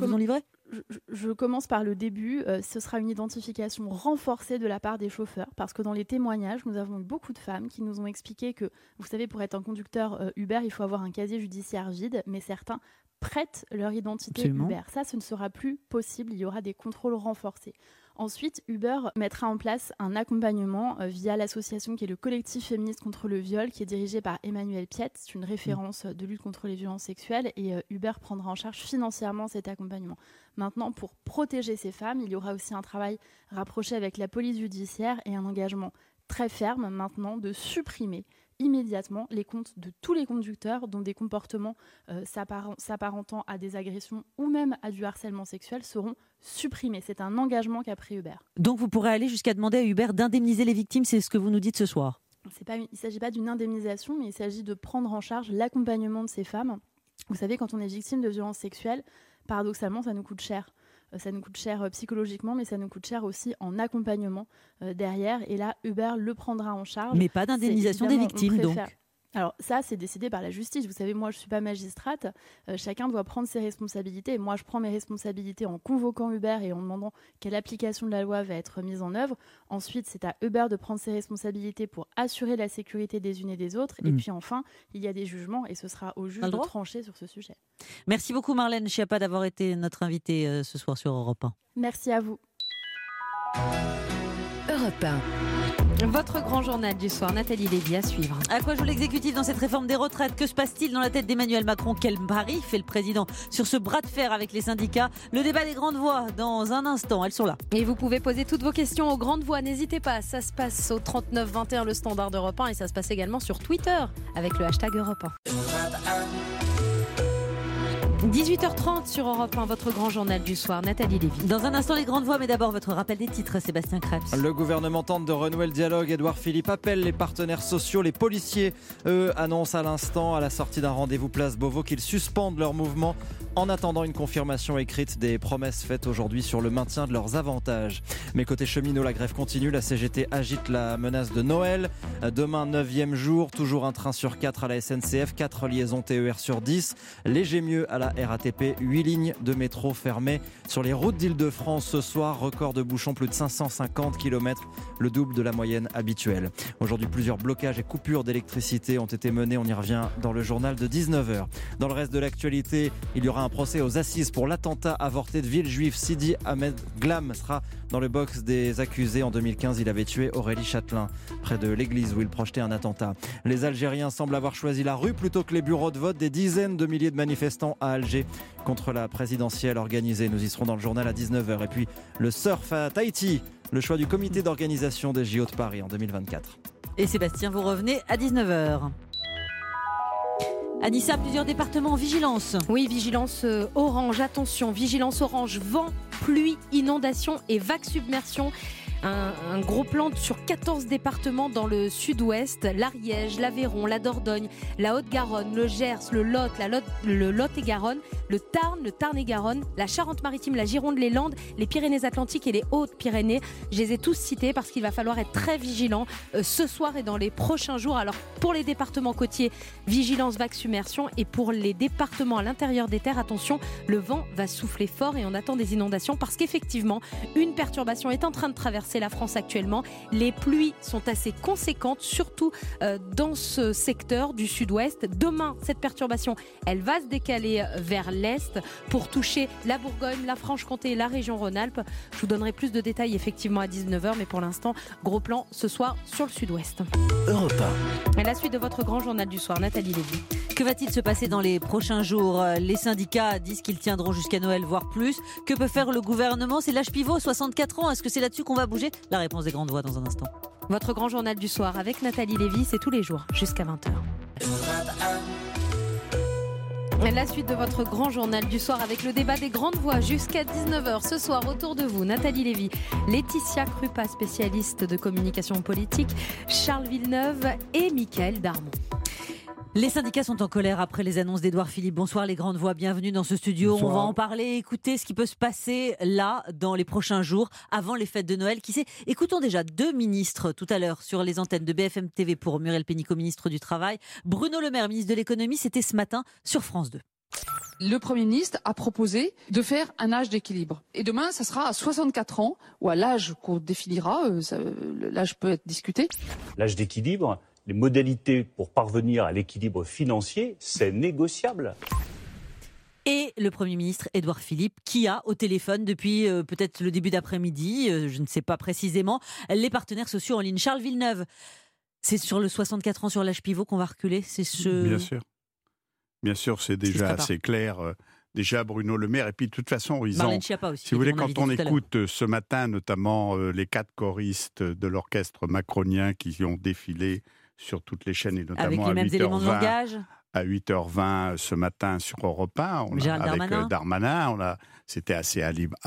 je commence par le début. Ce sera une identification renforcée de la part des chauffeurs, parce que dans les témoignages, nous avons eu beaucoup de femmes qui nous ont expliqué que, vous savez, pour être un conducteur Uber, il faut avoir un casier judiciaire vide, mais certains prêtent leur identité Absolument. Uber. Ça, ce ne sera plus possible. Il y aura des contrôles renforcés. Ensuite, Uber mettra en place un accompagnement via l'association qui est le collectif féministe contre le viol, qui est dirigé par Emmanuelle Piette. C'est une référence de lutte contre les violences sexuelles et Uber prendra en charge financièrement cet accompagnement. Maintenant, pour protéger ces femmes, il y aura aussi un travail rapproché avec la police judiciaire et un engagement très ferme maintenant de supprimer immédiatement les comptes de tous les conducteurs dont des comportements s'apparentant à des agressions ou même à du harcèlement sexuel seront supprimés. C'est un engagement qu'a pris Uber. Donc vous pourrez aller jusqu'à demander à Uber d'indemniser les victimes, c'est ce que vous nous dites ce soir. Il ne s'agit pas d'une indemnisation, mais il s'agit de prendre en charge l'accompagnement de ces femmes. Vous savez, quand on est victime de violences sexuelles, paradoxalement, ça nous coûte cher. Ça nous coûte cher psychologiquement, mais ça nous coûte cher aussi en accompagnement derrière. Et là, Uber le prendra en charge. Mais pas d'indemnisation des victimes, donc. Alors ça, c'est décidé par la justice. Vous savez, moi, je ne suis pas magistrate. Chacun doit prendre ses responsabilités. Et moi, je prends mes responsabilités en convoquant Uber et en demandant quelle application de la loi va être mise en œuvre. Ensuite, c'est à Uber de prendre ses responsabilités pour assurer la sécurité des unes et des autres. Et puis enfin, il y a des jugements et ce sera au juge de trancher sur ce sujet. Merci beaucoup Marlène Schiappa d'avoir été notre invitée ce soir sur Europe 1. Merci à vous. Europe 1. Votre grand journal du soir, Nathalie Lévy, à suivre. À quoi joue l'exécutif dans cette réforme des retraites ? Que se passe-t-il dans la tête d'Emmanuel Macron ? Quel pari fait le président sur ce bras de fer avec les syndicats ? Le débat des grandes voix dans un instant, elles sont là. Et vous pouvez poser toutes vos questions aux grandes voix, n'hésitez pas. Ça se passe au 39 21, le standard d'Europe 1, et ça se passe également sur Twitter avec le hashtag Europe 1. 18h30 sur Europe 1, votre grand journal du soir, Nathalie Lévy. Dans un instant, les grandes voix, mais d'abord votre rappel des titres, Sébastien Krebs. Le gouvernement tente de renouer le dialogue. Édouard Philippe appelle les partenaires sociaux. Les policiers, eux, annoncent à l'instant, à la sortie d'un rendez-vous place Beauvau, qu'ils suspendent leur mouvement en attendant une confirmation écrite des promesses faites aujourd'hui sur le maintien de leurs avantages. Mais côté cheminots, la grève continue. La CGT agite la menace de Noël. Demain, 9e jour, toujours un train sur 4 à la SNCF, 4 liaisons TER sur 10. Léger mieux à la RATP, 8 lignes de métro fermées sur les routes d'Île-de-France ce soir. Record de bouchons, plus de 550 km, le double de la moyenne habituelle. Aujourd'hui, plusieurs blocages et coupures d'électricité ont été menés. On y revient dans le journal de 19h. Dans le reste de l'actualité, il y aura un procès aux assises pour l'attentat avorté de Villejuif. Sidi Ahmed Glam sera dans le box des accusés. En 2015, il avait tué Aurélie Châtelain près de l'église où il projetait un attentat. Les Algériens semblent avoir choisi la rue plutôt que les bureaux de vote. Des dizaines de milliers de manifestants à Alger contre la présidentielle organisée. Nous y serons dans le journal à 19h. Et puis le surf à Tahiti, le choix du comité d'organisation des JO de Paris en 2024. Et Sébastien, vous revenez à 19h. Anissa, plusieurs départements en vigilance. Oui, vigilance orange, attention, vigilance orange, vent, pluie, inondation et vagues submersion. Un gros plan sur 14 départements dans le sud-ouest, l'Ariège, l'Aveyron, la Dordogne, la Haute-Garonne, le Gers, le Lot, le Lot-et-Garonne, le Tarn-et-Garonne, la Charente-Maritime, la Gironde, les Landes, les Pyrénées-Atlantiques et les Hautes-Pyrénées. Je les ai tous cités parce qu'il va falloir être très vigilant ce soir et dans les prochains jours. Alors pour les départements côtiers, vigilance vague submersion, et pour les départements à l'intérieur des terres, attention, le vent va souffler fort et on attend des inondations parce qu'effectivement, une perturbation est en train de traverser la France actuellement. Les pluies sont assez conséquentes, surtout dans ce secteur du sud-ouest. Demain, cette perturbation, elle va se décaler vers l'est pour toucher la Bourgogne, la Franche-Comté et la région Rhône-Alpes. Je vous donnerai plus de détails effectivement à 19h, mais pour l'instant, gros plan ce soir sur le sud-ouest. Europe 1. Et la suite de votre grand journal du soir, Nathalie Lévy. Que va-t-il se passer dans les prochains jours ? Les syndicats disent qu'ils tiendront jusqu'à Noël, voire plus. Que peut faire le gouvernement ? C'est l'âge pivot, 64 ans. Est-ce que c'est là-dessus qu'on va bouger ? La réponse des grandes voix dans un instant. Votre grand journal du soir avec Nathalie Lévy, c'est tous les jours jusqu'à 20h. La suite de votre grand journal du soir avec le débat des grandes voix jusqu'à 19h. Ce soir, autour de vous, Nathalie Lévy, Laetitia Krupa, spécialiste de communication politique, Charles Villeneuve et Mickaël Darmon. Les syndicats sont en colère après les annonces d'Édouard Philippe. Bonsoir les grandes voix, bienvenue dans ce studio. Bonsoir. On va en parler, écouter ce qui peut se passer là dans les prochains jours, avant les fêtes de Noël. Qui sait ? Écoutons déjà deux ministres tout à l'heure sur les antennes de BFM TV pour Muriel Pénicaud, ministre du Travail. Bruno Le Maire, ministre de l'Économie, c'était ce matin sur France 2. Le Premier ministre a proposé de faire un âge d'équilibre. Et demain, ça sera à 64 ans, ou à l'âge qu'on définira, l'âge peut être discuté. L'âge d'équilibre, les modalités pour parvenir à l'équilibre financier, c'est négociable. Et le Premier ministre Édouard Philippe, qui a au téléphone depuis peut-être le début d'après-midi, je ne sais pas précisément, les partenaires sociaux en ligne. Charles Villeneuve, c'est sur le 64 ans, sur l'âge pivot qu'on va reculer, c'est ce... Bien sûr, c'est déjà assez clair. Déjà Bruno Le Maire, et puis de toute façon, Marlène Schiappa aussi, si vous voulez, quand on écoute ce matin notamment les 4 choristes de l'orchestre macronien qui ont défilé sur toutes les chaînes, et notamment avec les mêmes éléments de langage. À 8h20 ce matin sur Europe 1, avec Darmanin, c'était assez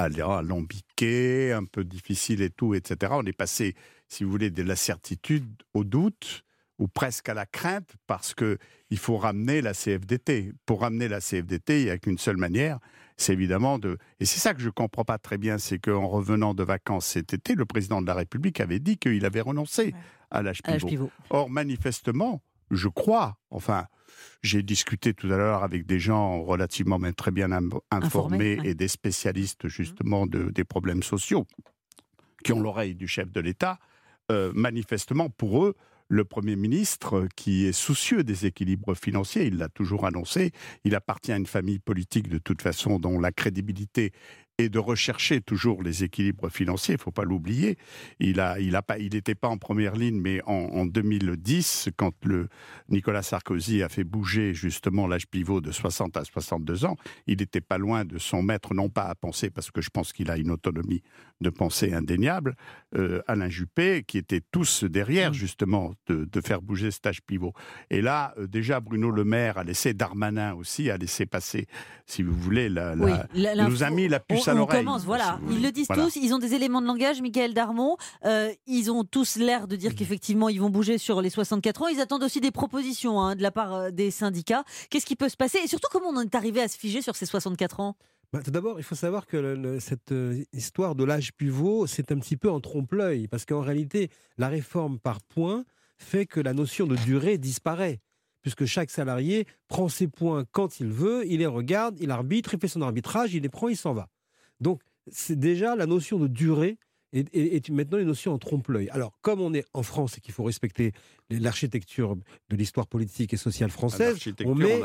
alambiqué, un peu difficile et tout, etc. On est passé, si vous voulez, de la certitude au doute, ou presque à la crainte, parce qu'il faut ramener la CFDT. Pour ramener la CFDT, il n'y a qu'une seule manière, c'est évidemment de... Et c'est ça que je ne comprends pas très bien, c'est qu'en revenant de vacances cet été, le président de la République avait dit qu'il avait renoncé à l'âge pivot. Or, manifestement, je crois, j'ai discuté tout à l'heure avec des gens relativement même très bien informés et des spécialistes justement des problèmes sociaux qui ont l'oreille du chef de l'État. Manifestement, pour eux, le Premier ministre, qui est soucieux des équilibres financiers, il l'a toujours annoncé, il appartient à une famille politique de toute façon dont la crédibilité est de rechercher toujours les équilibres financiers, il ne faut pas l'oublier. Il n'était pas en première ligne, mais en 2010, quand Nicolas Sarkozy a fait bouger justement l'âge pivot de 60 à 62 ans, il n'était pas loin de son maître, non pas à penser, parce que je pense qu'il a une autonomie de pensée indéniable, Alain Juppé, qui étaient tous derrière justement de faire bouger cet âge pivot. Et là, déjà Bruno Le Maire a laissé, Darmanin aussi a laissé passer, si vous voulez, nous a mis la puce à l'oreille. Commence, voilà. Ils le disent tous, ils ont des éléments de langage, Michaël Darmon, ils ont tous l'air de dire qu'effectivement ils vont bouger sur les 64 ans, ils attendent aussi des propositions de la part des syndicats. Qu'est-ce qui peut se passer et surtout comment on en est arrivé à se figer sur ces 64 ans ? Tout d'abord, il faut savoir que cette histoire de l'âge pivot, c'est un petit peu en trompe-l'œil, parce qu'en réalité, la réforme par points fait que la notion de durée disparaît, puisque chaque salarié prend ses points quand il veut, il les regarde, il arbitre, il fait son arbitrage, il les prend, il s'en va. Donc, c'est déjà la notion de durée est maintenant une notion en trompe-l'œil. Alors, comme on est en France et qu'il faut respecter l'architecture de l'histoire politique et sociale française, on met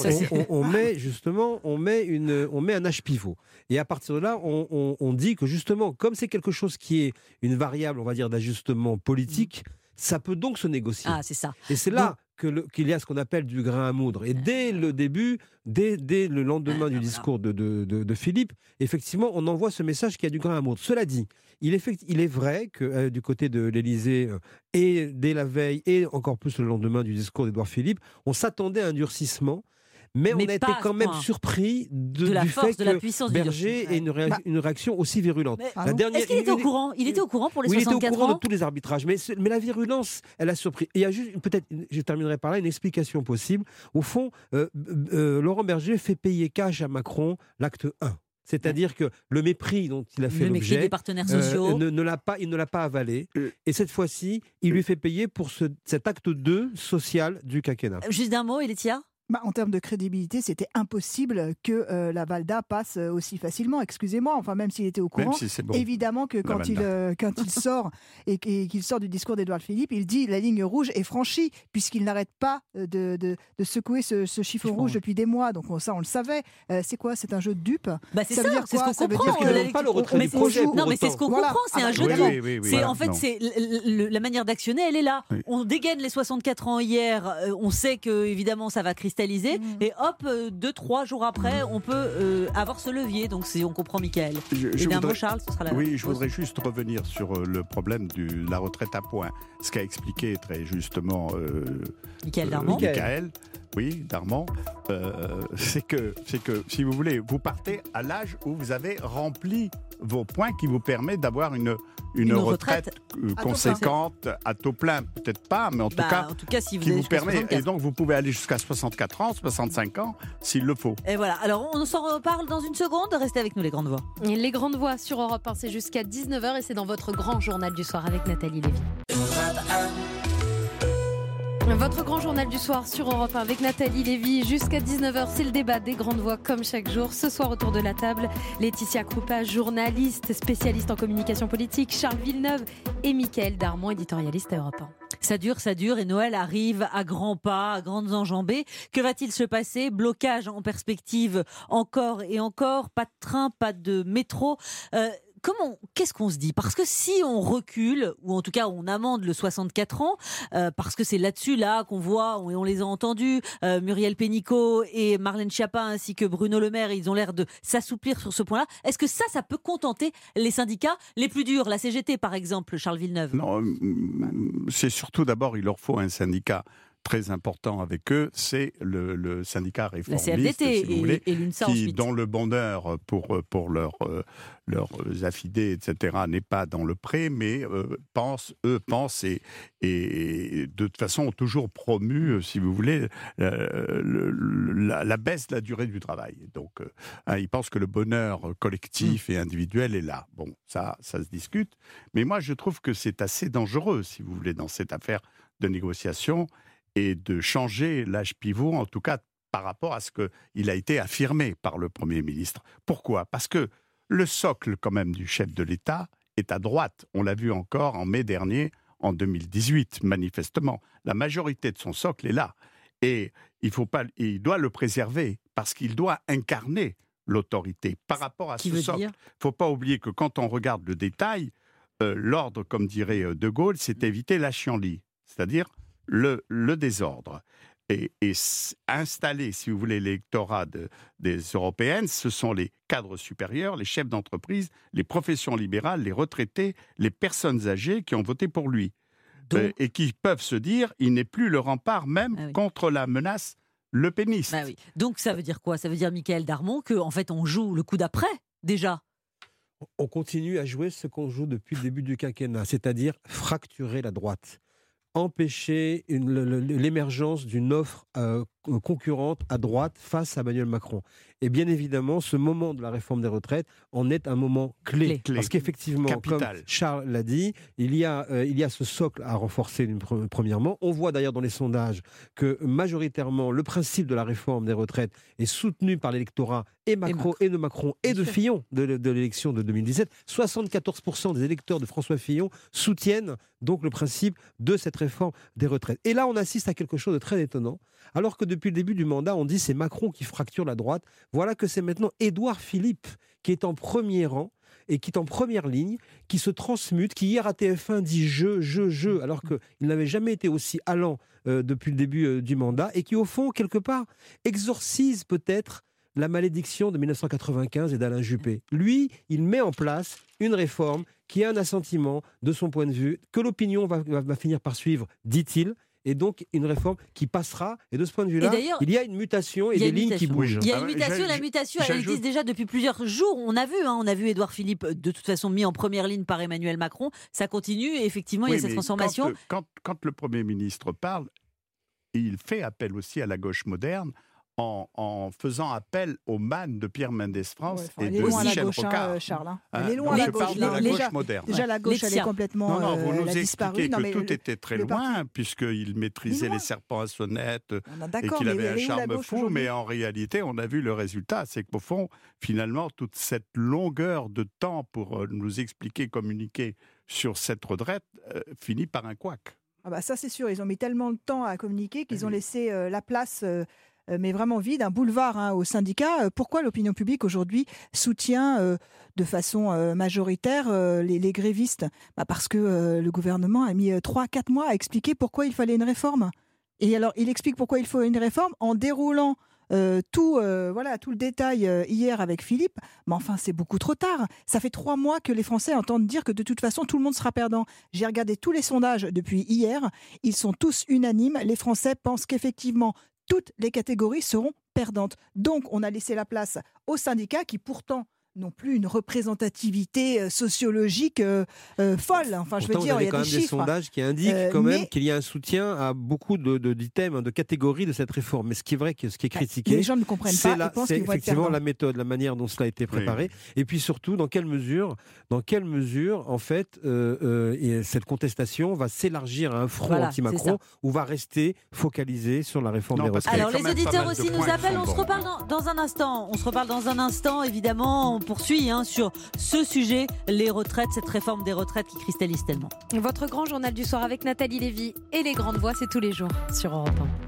un âge pivot. Et à partir de là, on dit que justement, comme c'est quelque chose qui est une variable, on va dire, d'ajustement politique, ça peut donc se négocier. Ah, c'est ça. Et c'est là qu'il y a ce qu'on appelle du grain à moudre. Et dès le début, dès le lendemain du discours de Philippe, effectivement, on envoie ce message qu'il y a du grain à moudre. Cela dit, il est vrai que du côté de l'Élysée, et dès la veille, et encore plus le lendemain du discours d'Édouard Philippe, on s'attendait à un durcissement. Mais on a été quand même surpris du fait que Berger ait une réaction aussi virulente. Est-ce qu'il était au courant ? Il était au courant pour les 64 ans ? Il était au courant de tous les arbitrages. Mais la virulence, elle a surpris. Et il y a juste, peut-être, je terminerai par là, une explication possible. Au fond, Laurent Berger fait payer cash à Macron l'acte 1. C'est-à-dire que le mépris dont il a fait l'objet, des partenaires sociaux, il ne l'a pas avalé. Et cette fois-ci, il lui fait payer pour cet acte 2 social du quinquennat. Juste d'un mot, Laetitia ? En termes de crédibilité, c'était impossible que la Valda passe aussi facilement. Excusez-moi, même s'il était au courant. Si évidemment que quand il sort et qu'il sort du discours d'Édouard Philippe, il dit la ligne rouge est franchie, puisqu'il n'arrête pas de secouer ce chiffon rouge depuis des mois. Donc ça, on le savait. C'est quoi ? C'est un jeu de dupes. C'est ça, c'est ce qu'on comprend. Pas le retrait du projet. Non, mais c'est ce qu'on comprend. C'est un jeu de mots. En fait, c'est la manière d'actionner, elle est là. On dégaine les 64 ans hier. On sait que évidemment, ça va cristalliser. Et hop, 2-3 jours après, on peut avoir ce levier. Donc on comprend Michael. Charles, ce sera la je voudrais juste revenir sur le problème de la retraite à points. Ce qu'a expliqué très justement Michaël Darmon. Darmon, c'est que si vous voulez, vous partez à l'âge où vous avez rempli vos points qui vous permet d'avoir une retraite conséquente à taux plein, peut-être pas, mais en tout cas si vous qui vous permet, 64. Et donc vous pouvez aller jusqu'à 64 ans, 65 ans, s'il le faut. Et voilà, alors on s'en reparle dans une seconde, restez avec nous les Grandes Voix. Et les Grandes Voix sur Europe 1, c'est jusqu'à 19h et c'est dans votre grand journal du soir avec Nathalie Lévy. Votre grand journal du soir sur Europe 1 avec Nathalie Lévy jusqu'à 19h. C'est le débat des grandes voix comme chaque jour. Ce soir autour de la table, Laetitia Krupa, journaliste, spécialiste en communication politique, Charles Villeneuve et Mickaël Darmon, éditorialiste à Europe 1. Ça dure et Noël arrive à grands pas, à grandes enjambées. Que va-t-il se passer ? Blocage en perspective encore et encore, pas de train, pas de métro. Qu'est-ce qu'on se dit ? Parce que si on recule, ou en tout cas on amende le 64 ans, parce que c'est là-dessus qu'on voit, et on les a entendus, Muriel Pénicaud et Marlène Schiappa ainsi que Bruno Le Maire, ils ont l'air de s'assouplir sur ce point-là. Est-ce que ça peut contenter les syndicats les plus durs, la CGT par exemple, Charles Villeneuve ? Non, c'est surtout d'abord, il leur faut un syndicat très important avec eux, c'est le syndicat réformiste, la CFDT, si vous voulez, et l'UNSA qui, ensuite. dans le bonheur pour leurs affidés, etc., n'est pas dans le pré, mais pensent et de toute façon ont toujours promu, si vous voulez, la baisse de la durée du travail. Donc, ils pensent que le bonheur collectif et individuel est là. Bon, ça se discute, mais moi je trouve que c'est assez dangereux, si vous voulez, dans cette affaire de négociation, et de changer l'âge pivot, en tout cas par rapport à ce qu'il a été affirmé par le Premier ministre. Pourquoi ? Parce que le socle quand même du chef de l'État est à droite. On l'a vu encore en mai dernier, en 2018, manifestement. La majorité de son socle est là. Et il doit le préserver, parce qu'il doit incarner l'autorité. Par rapport à ce socle, il ne faut pas oublier que quand on regarde le détail, l'ordre, comme dirait De Gaulle, c'est éviter la chienlit, c'est-à-dire le désordre. Et installer, si vous voulez, l'électorat des européennes, ce sont les cadres supérieurs, les chefs d'entreprise, les professions libérales, les retraités, les personnes âgées qui ont voté pour lui. Et qui peuvent se dire, il n'est plus le rempart même contre la menace lepéniste. Donc ça veut dire quoi ? Ça veut dire, Mickaël Darmon, qu'en fait on joue le coup d'après, déjà. On continue à jouer ce qu'on joue depuis le début du quinquennat, c'est-à-dire fracturer la droite. Empêcher l'émergence d'une offre concurrente à droite face à Emmanuel Macron. Et bien évidemment, ce moment de la réforme des retraites en est un moment clé. Parce qu'effectivement, capital. Comme Charles l'a dit, il y a ce socle à renforcer premièrement. On voit d'ailleurs dans les sondages que majoritairement, le principe de la réforme des retraites est soutenu par l'électorat et de Macron et de Fillon de l'élection de 2017. 74% des électeurs de François Fillon soutiennent donc le principe de cette réforme des retraites. Et là, on assiste à quelque chose de très étonnant. Alors que depuis le début du mandat, on dit c'est Macron qui fracture la droite. Voilà que c'est maintenant Édouard Philippe qui est en premier rang et qui est en première ligne, qui se transmute, qui hier à TF1 dit je, alors qu'il n'avait jamais été aussi allant depuis le début du mandat, et qui au fond, quelque part, exorcise peut-être la malédiction de 1995 et d'Alain Juppé. Lui, il met en place une réforme qui a un assentiment, de son point de vue, que l'opinion va finir par suivre, dit-il, et donc une réforme qui passera. Et de ce point de vue-là, il y a une mutation et des lignes qui bougent. Il y a une mutation, la mutation, elle existe déjà depuis plusieurs jours. On a vu Édouard Philippe, de toute façon, mis en première ligne par Emmanuel Macron. Ça continue, et effectivement, il y a cette transformation. Quand le Premier ministre parle, il fait appel aussi à la gauche moderne, en faisant appel aux mannes de Pierre Mendès France et de Michel Rocard. Charles. Elle est loin à la gauche. Je parle de la gauche moderne. Déjà, la gauche, elle est complètement Non, vous nous expliquez que tout était très loin, puisqu'il maîtrisait les serpents à sonnette et qu'il avait un charme fou, mais en réalité, on a vu le résultat. C'est qu'au fond, finalement, toute cette longueur de temps pour nous expliquer, communiquer sur cette retraite finit par un couac. Ça, c'est sûr. Ils ont mis tellement de temps à communiquer qu'ils ont laissé la place... mais vraiment vide, un boulevard aux syndicats. Pourquoi l'opinion publique aujourd'hui soutient de façon majoritaire les grévistes ? Parce que le gouvernement a mis 3-4 mois à expliquer pourquoi il fallait une réforme. Et alors, il explique pourquoi il faut une réforme en déroulant tout le détail hier avec Philippe. Mais enfin, c'est beaucoup trop tard. Ça fait 3 mois que les Français entendent dire que de toute façon, tout le monde sera perdant. J'ai regardé tous les sondages depuis hier. Ils sont tous unanimes. Les Français pensent qu'effectivement, toutes les catégories seront perdantes. Donc, on a laissé la place aux syndicats qui, pourtant, non plus une représentativité sociologique folle. Enfin, je veux dire, il y a quand des même chiffres. des sondages qui indiquent quand même qu'il y a un soutien à beaucoup d'items, de catégories de cette réforme. Mais ce qui est vrai, ce qui est critiqué, les gens ne comprennent pas et pensent c'est qu'ils vont être effectivement perdants. la méthode, la manière dont cela a été préparé, et puis surtout dans quelle mesure, en fait, cette contestation va s'élargir à un front anti-Macron ou va rester focalisé sur la réforme des retraites. Alors les auditeurs aussi nous appellent, on se reparle dans un instant. On se reparle dans un instant, évidemment, on poursuit sur ce sujet, les retraites, cette réforme des retraites qui cristallise tellement. Votre grand journal du soir avec Nathalie Lévy et les grandes voix, c'est tous les jours sur Europe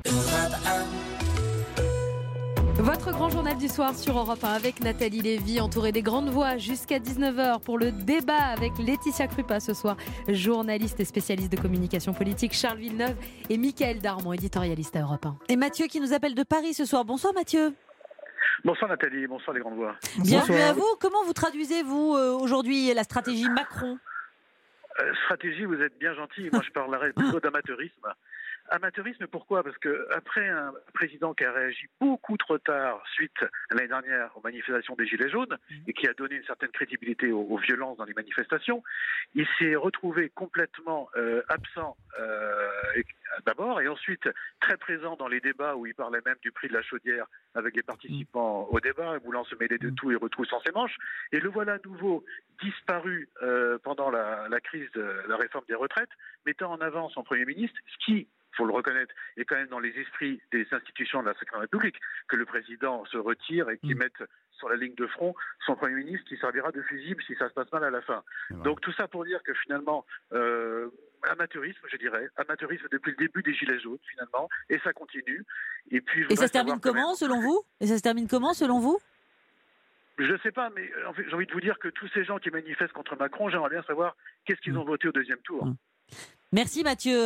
1. Votre grand journal du soir sur Europe 1 avec Nathalie Lévy, entourée des grandes voix jusqu'à 19h pour le débat avec Laetitia Krupa ce soir, journaliste et spécialiste de communication politique, Charles Villeneuve et Mickaël Darmon, éditorialiste à Europe 1. Et Mathieu qui nous appelle de Paris ce soir. Bonsoir Mathieu. Bonsoir Nathalie, bonsoir les grandes voix. Bienvenue à vous. Comment vous traduisez, vous, aujourd'hui, la stratégie Macron ? Stratégie, vous êtes bien gentil. Moi, je parlerais plutôt d'amateurisme. Amateurisme, pourquoi ? Parce qu'après un président qui a réagi beaucoup trop tard suite l'année dernière aux manifestations des Gilets jaunes et qui a donné une certaine crédibilité aux violences dans les manifestations, il s'est retrouvé complètement absent d'abord et ensuite très présent dans les débats où il parlait même du prix de la chaudière avec les participants au débat, voulant se mêler de tout et retroussant ses manches. Et le voilà à nouveau disparu pendant la crise de la réforme des retraites, mettant en avant son Premier ministre, ce qui, il faut le reconnaître, est quand même dans les esprits des institutions de la Ve République, que le président se retire et qu'il mette sur la ligne de front son Premier ministre qui servira de fusible si ça se passe mal à la fin. Donc tout ça pour dire que finalement, amateurisme, je dirais, amateurisme depuis le début des Gilets jaunes finalement, et ça continue. Et puis et ça se termine comment selon vous ? Je ne sais pas, mais en fait, j'ai envie de vous dire que tous ces gens qui manifestent contre Macron, j'aimerais bien savoir qu'est-ce qu'ils ont voté au deuxième tour. Merci Mathieu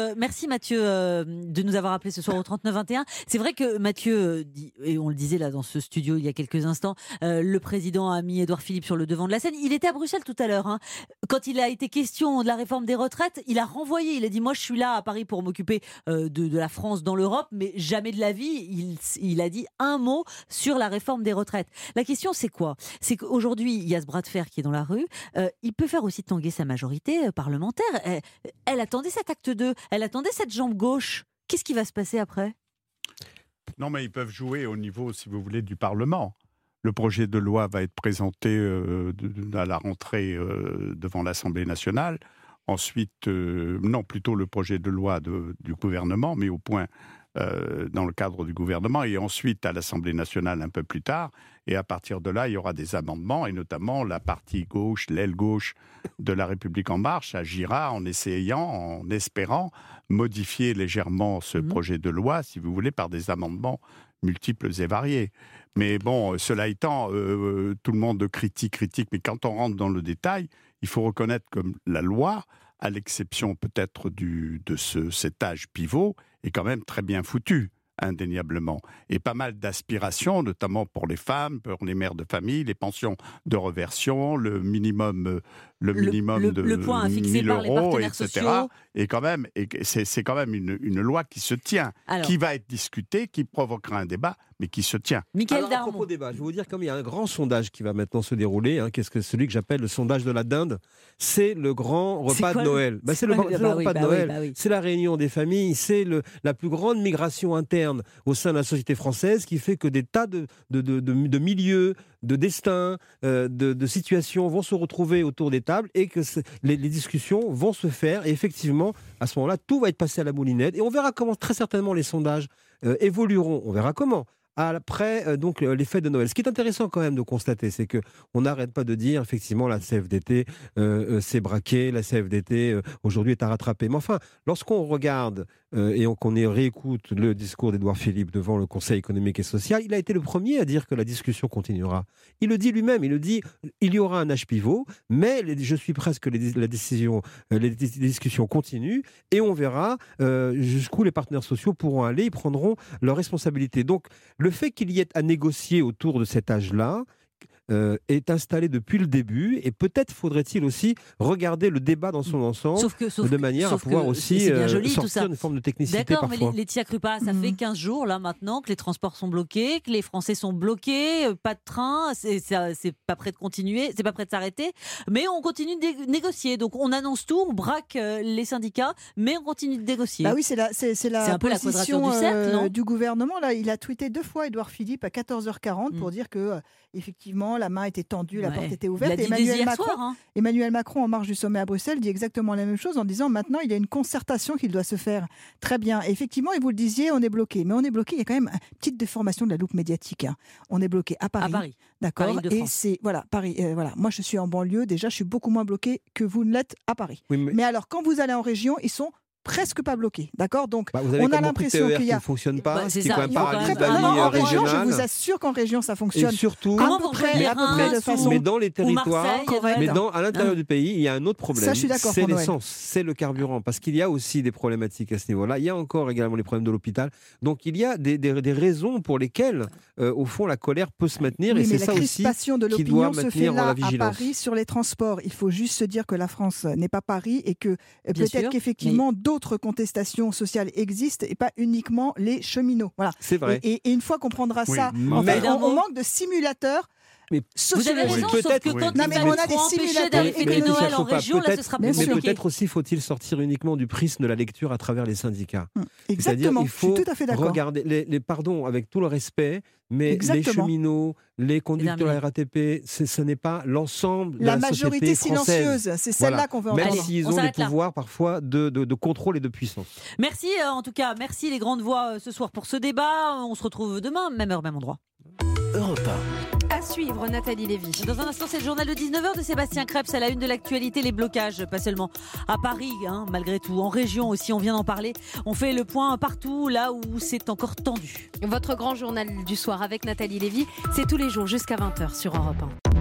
de nous avoir appelé ce soir au 39-21. C'est vrai que Mathieu, et on le disait là dans ce studio il y a quelques instants, le président a mis Édouard Philippe sur le devant de la scène. Il était à Bruxelles tout à l'heure. Quand il a été question de la réforme des retraites, il a renvoyé. Il a dit moi je suis là à Paris pour m'occuper de la France dans l'Europe, mais jamais de la vie il a dit un mot sur la réforme des retraites. La question c'est quoi ? C'est qu'aujourd'hui il y a ce bras de fer qui est dans la rue. Il peut faire aussi tanguer sa majorité parlementaire. Elle attendait cet acte 2, elle attendait cette jambe gauche. Qu'est-ce qui va se passer après ? Non, mais ils peuvent jouer au niveau, si vous voulez, du Parlement. Le projet de loi va être présenté à la rentrée devant l'Assemblée nationale. Ensuite, non, plutôt le projet de loi du gouvernement, mais au point dans le cadre du gouvernement, et ensuite à l'Assemblée nationale un peu plus tard. Et à partir de là, il y aura des amendements, et notamment la partie gauche, l'aile gauche de La République En Marche agira en espérant modifier légèrement ce projet de loi, si vous voulez, par des amendements multiples et variés. Mais bon, cela étant, tout le monde critique, mais quand on rentre dans le détail, il faut reconnaître que la loi, à l'exception peut-être de cet âge pivot, est quand même très bien foutue, indéniablement. Et pas mal d'aspirations, notamment pour les femmes, pour les mères de famille, les pensions de reversion, le minimum de point fixé 1000 par les euros, partenaires etc. sociaux. Et quand même, c'est quand même une loi qui se tient, qui va être discutée, qui provoquera un débat, mais qui se tient. Mickaël Darmon. À propos débat, je vais vous dire, comme il y a un grand sondage qui va maintenant se dérouler, celui que j'appelle le sondage de la dinde, c'est le grand repas de Noël. C'est le repas de Noël, c'est la réunion des familles, c'est la plus grande migration interne au sein de la société française qui fait que des tas de milieux, de destins, de situations vont se retrouver autour des tables et que les discussions vont se faire. Et effectivement, à ce moment-là, tout va être passé à la moulinette et on verra comment très certainement les sondages évolueront. On verra comment. Après donc les fêtes de Noël. Ce qui est intéressant quand même de constater, c'est qu'on n'arrête pas de dire effectivement la CFDT s'est braquée, la CFDT aujourd'hui est à rattraper. Mais enfin, lorsqu'on regarde et qu'on réécoute le discours d'Édouard Philippe devant le Conseil économique et social, il a été le premier à dire que la discussion continuera. Il le dit lui-même, il dit il y aura un âge pivot, mais je suis presque les discussions continuent et on verra jusqu'où les partenaires sociaux pourront aller, ils prendront leurs responsabilités. Donc le fait qu'il y ait à négocier autour de cet âge-là, est installé depuis le début et peut-être faudrait-il aussi regarder le débat dans son ensemble de manière à pouvoir aussi sortir une forme de technicité D'accord, parfois. mais Laetitia Krupa, ça fait 15 jours là maintenant que les transports sont bloqués, que les Français sont bloqués, pas de train, c'est pas prêt de continuer, c'est pas prêt de s'arrêter, mais on continue de négocier. Donc on annonce tout, on braque les syndicats, mais on continue de négocier. Bah oui, c'est la un peu la quadrature du cercle, non ? Du gouvernement. Là, il a tweeté 2 fois Édouard Philippe à 14h40 pour dire que effectivement la main était tendue, la porte était ouverte. Il a dit hier soir, hein. Emmanuel Macron, en marge du sommet à Bruxelles, dit exactement la même chose en disant maintenant il y a une concertation qui doit se faire. Très bien. Et effectivement, et vous le disiez, on est bloqué. Mais on est bloqué, il y a quand même une petite déformation de la loupe médiatique. Hein. On est bloqué à Paris. D'accord. Et c'est Paris. Voilà. Moi, je suis en banlieue. Déjà, je suis beaucoup moins bloqué que vous ne l'êtes à Paris. Oui, mais alors, quand vous allez en région, ils sont presque pas bloqué, d'accord. Donc on a l'impression qu'il y a, ne fonctionne pas, c'est qui ça. Quand même paralyse la ligne en région. Je vous assure qu'en région ça fonctionne. Et surtout, à peu près de façon. Mais dans les territoires, à l'intérieur du pays, il y a un autre problème. Ça, je suis d'accord. C'est l'essence, c'est le carburant, parce qu'il y a aussi des problématiques à ce niveau-là. Il y a encore également les problèmes de l'hôpital. Donc il y a des raisons pour lesquelles, au fond, la colère peut se maintenir, et c'est ça aussi qui doit maintenir la vigilance. À Paris sur les transports, il faut juste se dire que la France n'est pas Paris et que peut-être qu'effectivement d'autres contestations sociales existent et pas uniquement les cheminots. Voilà. C'est vrai. Et une fois qu'on prendra ça, on manque de simulateurs. Mais vous avez raison, sauf que quand il va être empêché d'aller fêter Noël en région, là ce sera plus compliqué. Mais peut-être aussi faut-il sortir uniquement du prisme de la lecture à travers les syndicats. Exactement, il faut je suis tout à fait d'accord. Regarder, pardon, avec tout le respect, mais les cheminots, les conducteurs de la RATP, ce n'est pas l'ensemble de la majorité société française. silencieuse, c'est celle-là qu'on veut entendre. Même s'ils ont des pouvoirs parfois de contrôle et de puissance. Merci en tout cas, merci les grandes voix ce soir pour ce débat. On se retrouve demain, même heure, même endroit. Europe 1. À suivre, Nathalie Lévy. Dans un instant, c'est le journal de 19h de Sébastien Krebs. À la une de l'actualité, les blocages, pas seulement à Paris, malgré tout, en région aussi, on vient d'en parler. On fait le point partout, là où c'est encore tendu. Votre grand journal du soir avec Nathalie Lévy, c'est tous les jours jusqu'à 20h sur Europe 1.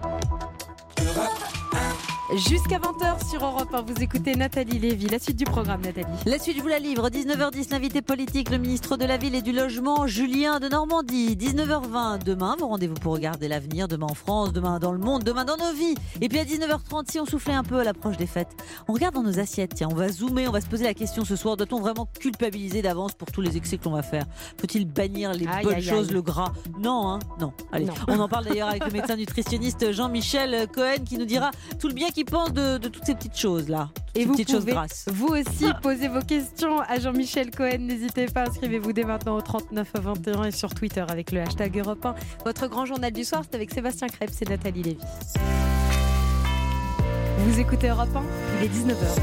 Jusqu'à 20h sur Europe 1, vous écoutez Nathalie Lévy. La suite du programme, Nathalie. La suite, je vous la livre. 19h10, l'invité politique, le ministre de la Ville et du Logement, Julien de Normandie. 19h20, demain, vos rendez-vous pour regarder l'avenir. Demain en France, demain dans le monde, demain dans nos vies. Et puis à 19h30, si on soufflait un peu à l'approche des fêtes, on regarde dans nos assiettes. Tiens, on va zoomer, on va se poser la question ce soir. Doit-on vraiment culpabiliser d'avance pour tous les excès que l'on va faire ? Faut-il bannir les bonnes choses, le gras ? Non, non. Allez, non. On en parle d'ailleurs avec le médecin nutritionniste Jean-Michel Cohen qui nous dira tout le bien qu'il pense de toutes ces petites choses là. Et vous pouvez vous aussi poser vos questions à Jean-Michel Cohen. N'hésitez pas, inscrivez-vous dès maintenant au 39 21 et sur Twitter avec le hashtag Europe 1. Votre grand journal du soir, c'est avec Sébastien Krebs et Nathalie Lévy. Vous écoutez Europe 1, il est 19h.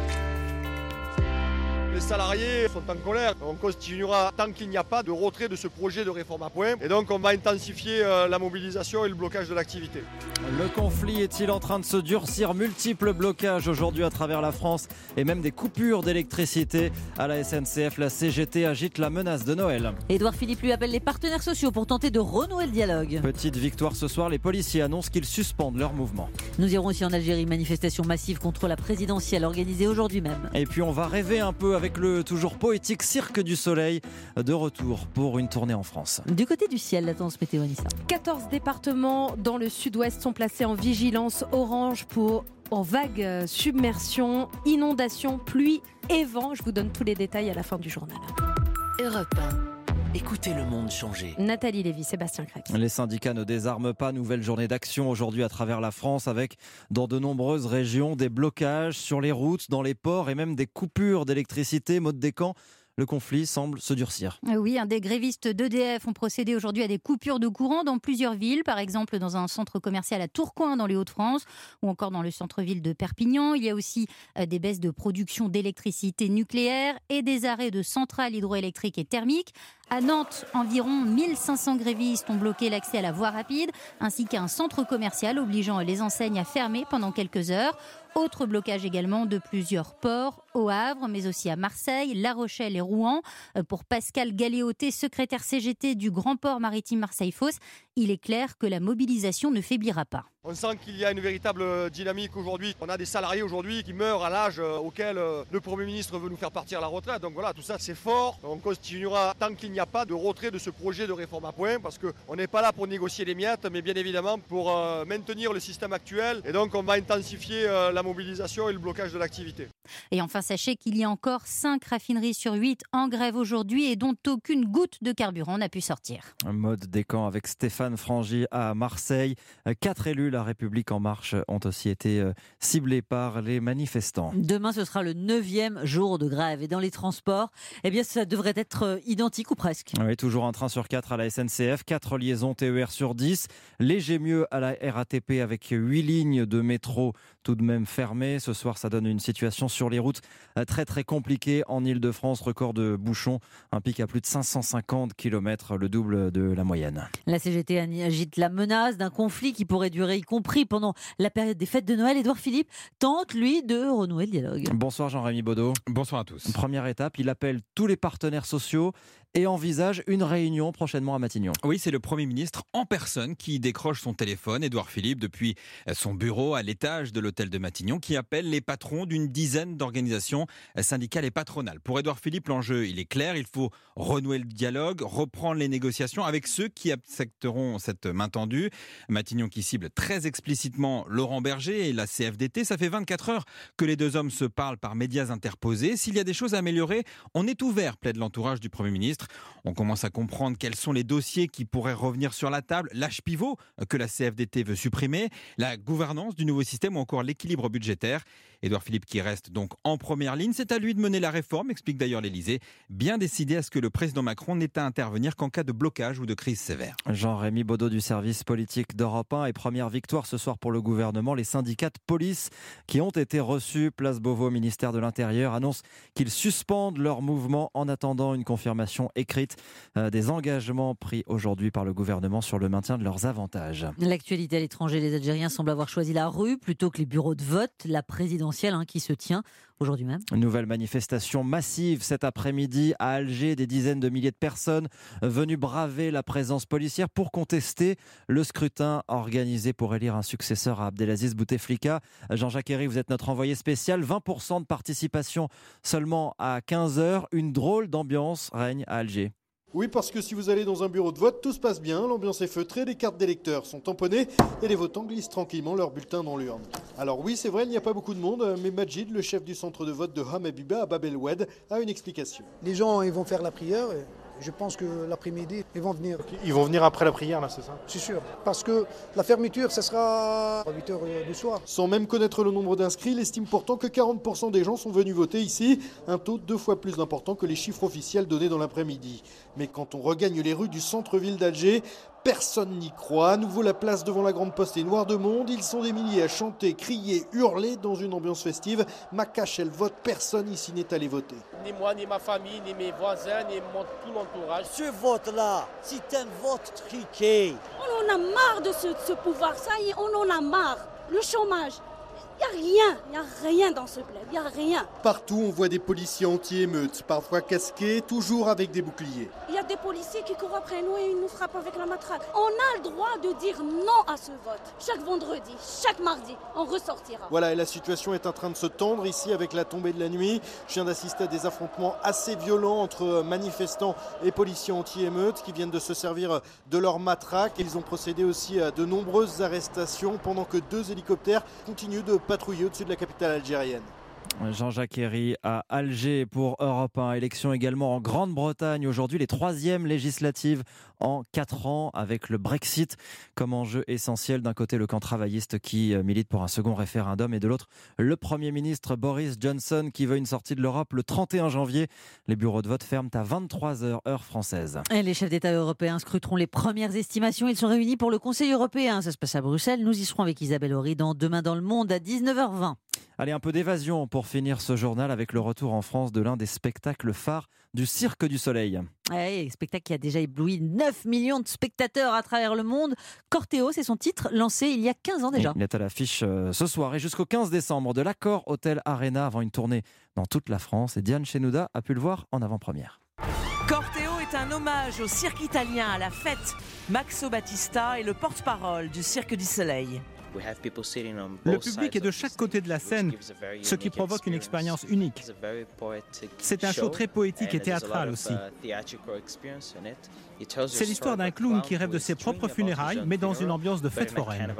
Les salariés sont en colère. On continuera tant qu'il n'y a pas de retrait de ce projet de réforme à point. Et donc on va intensifier la mobilisation et le blocage de l'activité. Le conflit est-il en train de se durcir ? Multiples blocages aujourd'hui à travers la France et même des coupures d'électricité. À la SNCF, la CGT agite la menace de Noël. Édouard Philippe lui appelle les partenaires sociaux pour tenter de renouer le dialogue. Petite victoire ce soir, les policiers annoncent qu'ils suspendent leur mouvement. Nous irons aussi en Algérie, manifestation massive contre la présidentielle organisée aujourd'hui même. Et puis on va rêver un peu avec le toujours poétique Cirque du Soleil de retour pour une tournée en France. Du côté du ciel, la tendance météo, Anissa. 14 départements dans le sud-ouest sont placés en vigilance orange en vague submersion, inondation, pluie et vent. Je vous donne tous les détails à la fin du journal. Europe 1. Écoutez le monde changer. Nathalie Lévy, Sébastien Krebs. Les syndicats ne désarment pas. Nouvelle journée d'action aujourd'hui à travers la France avec, dans de nombreuses régions, des blocages sur les routes, dans les ports et même des coupures d'électricité. Maud Descamps, le conflit semble se durcir. Oui, des grévistes d'EDF ont procédé aujourd'hui à des coupures de courant dans plusieurs villes, par exemple dans un centre commercial à Tourcoing dans les Hauts-de-France ou encore dans le centre-ville de Perpignan. Il y a aussi des baisses de production d'électricité nucléaire et des arrêts de centrales hydroélectriques et thermiques. À Nantes, environ 1500 grévistes ont bloqué l'accès à la voie rapide, ainsi qu'à un centre commercial obligeant les enseignes à fermer pendant quelques heures. Autre blocage également de plusieurs ports au Havre, mais aussi à Marseille, La Rochelle et Rouen. Pour Pascal Galéoté, secrétaire CGT du Grand Port Maritime Marseille-Fos, il est clair que la mobilisation ne faiblira pas. On sent qu'il y a une véritable dynamique aujourd'hui. On a des salariés aujourd'hui qui meurent à l'âge auquel le Premier ministre veut nous faire partir à la retraite. Donc voilà, tout ça c'est fort. On continuera tant qu'il n'y a pas de retrait de ce projet de réforme à points, parce qu'on n'est pas là pour négocier les miettes, mais bien évidemment pour maintenir le système actuel. Et donc on va intensifier la mobilisation et le blocage de l'activité. Et enfin, sachez qu'il y a encore 5 raffineries sur 8 en grève aujourd'hui et dont aucune goutte de carburant n'a pu sortir. Mode des camps avec Stéphane Frangy à Marseille. 4 élus La République En Marche ont aussi été ciblés par les manifestants. Demain, ce sera le 9e jour de grève. Et dans les transports, eh bien, ça devrait être identique ou presque. Oui, toujours un train sur 4 à la SNCF, 4 liaisons TER sur 10. Léger mieux à la RATP avec 8 lignes de métro tout de même fermées. Ce soir, ça donne une situation sur les routes très très compliquée en Ile-de-France. Record de bouchons, un pic à plus de 550 km, le double de la moyenne. La CGT agite la menace d'un conflit qui pourrait durer, y compris pendant la période des fêtes de Noël. Édouard Philippe tente, lui, de renouer le dialogue. Bonsoir Jean-Rémy Baudot. Bonsoir à tous. Première étape, il appelle tous les partenaires sociaux et envisage une réunion prochainement à Matignon. Oui, c'est le Premier ministre en personne qui décroche son téléphone, Édouard Philippe, depuis son bureau à l'étage de l'hôtel de Matignon, qui appelle les patrons d'une dizaine d'organisations syndicales et patronales. Pour Édouard Philippe, l'enjeu, il est clair, il faut renouer le dialogue, reprendre les négociations avec ceux qui accepteront cette main tendue. Matignon qui cible très explicitement Laurent Berger et la CFDT. Ça fait 24 heures que les deux hommes se parlent par médias interposés. S'il y a des choses à améliorer, on est ouvert, plaide l'entourage du Premier ministre. On commence à comprendre quels sont les dossiers qui pourraient revenir sur la table, l'âge pivot que la CFDT veut supprimer, la gouvernance du nouveau système ou encore l'équilibre budgétaire. Édouard Philippe qui reste donc en première ligne, c'est à lui de mener la réforme, explique d'ailleurs l'Élysée, bien décidé à ce que le président Macron n'ait à intervenir qu'en cas de blocage ou de crise sévère. Jean-Rémy Baudot du service politique d'Europe 1 et première victoire ce soir pour le gouvernement. Les syndicats de police qui ont été reçus place Beauvau au ministère de l'Intérieur annoncent qu'ils suspendent leur mouvement en attendant une confirmation écrite des engagements pris aujourd'hui par le gouvernement sur le maintien de leurs avantages. L'actualité à l'étranger, les Algériens semblent avoir choisi la rue plutôt que les bureaux de vote. La présidentielle qui se tient aujourd'hui même. Nouvelle manifestation massive cet après-midi à Alger. Des dizaines de milliers de personnes venues braver la présence policière pour contester le scrutin organisé pour élire un successeur à Abdelaziz Bouteflika. Jean-Jacques Herry, vous êtes notre envoyé spécial. 20% de participation seulement à 15h. Une drôle d'ambiance règne à Alger. Oui, parce que si vous allez dans un bureau de vote, tout se passe bien, l'ambiance est feutrée, les cartes d'électeurs sont tamponnées et les votants glissent tranquillement leur bulletin dans l'urne. Alors oui, c'est vrai, il n'y a pas beaucoup de monde, mais Majid, le chef du centre de vote de Hamabiba à Bab El Oued, a une explication. Les gens, ils vont faire la prière. Je pense que l'après-midi, ils vont venir. Ils vont venir après la prière, là, c'est ça? C'est sûr. Parce que la fermeture, ça sera à 8h du soir. Sans même connaître le nombre d'inscrits, il estime pourtant que 40% des gens sont venus voter ici. Un taux 2 fois plus important que les chiffres officiels donnés dans l'après-midi. Mais quand on regagne les rues du centre-ville d'Alger, personne n'y croit. À nouveau, la place devant la Grande Poste est noire de monde. Ils sont des milliers à chanter, crier, hurler dans une ambiance festive. Makache, elle vote. Personne ici n'est allé voter. Ni moi, ni ma famille, ni mes voisins, ni tout l'entourage. Ce vote-là, c'est un vote truqué. On en a marre de ce pouvoir. Ça y est, on en a marre. Le chômage. Il n'y a rien dans ce bled, il n'y a rien. Partout, on voit des policiers anti-émeutes, parfois casqués, toujours avec des boucliers. Il y a des policiers qui courent après nous et ils nous frappent avec la matraque. On a le droit de dire non à ce vote. Chaque vendredi, chaque mardi, on ressortira. Voilà, et la situation est en train de se tendre ici avec la tombée de la nuit. Je viens d'assister à des affrontements assez violents entre manifestants et policiers anti-émeutes qui viennent de se servir de leur matraque. Ils ont procédé aussi à de nombreuses arrestations pendant que 2 hélicoptères continuent de patrouiller au-dessus de la capitale algérienne. Jean-Jacques Herry à Alger pour Europe 1. Élection également en Grande-Bretagne. Aujourd'hui, les 3e législatives en 4 ans avec le Brexit comme enjeu essentiel. D'un côté, le camp travailliste qui milite pour un second référendum et de l'autre, le Premier ministre Boris Johnson qui veut une sortie de l'Europe le 31 janvier. Les bureaux de vote ferment à 23h heure française. Et les chefs d'État européens scruteront les premières estimations. Ils sont réunis pour le Conseil européen. Ça se passe à Bruxelles. Nous y serons avec Isabelle Horry dans Demain dans le Monde à 19h20. Allez, un peu d'évasion pour finir ce journal avec le retour en France de l'un des spectacles phares du Cirque du Soleil. Ouais, spectacle qui a déjà ébloui 9 millions de spectateurs à travers le monde. Cortéo, c'est son titre, lancé il y a 15 ans déjà. Il est à l'affiche ce soir et jusqu'au 15 décembre de l'Accor Hotel Arena avant une tournée dans toute la France. Et Diane Chenouda a pu le voir en avant-première. Cortéo est un hommage au cirque italien, à la fête. Maxo Battista est le porte-parole du Cirque du Soleil. Le public est de chaque côté de la scène, ce qui provoque une expérience unique. C'est un show très poétique et théâtral aussi. C'est l'histoire d'un clown qui rêve de ses propres funérailles, mais dans une ambiance de fête foraine.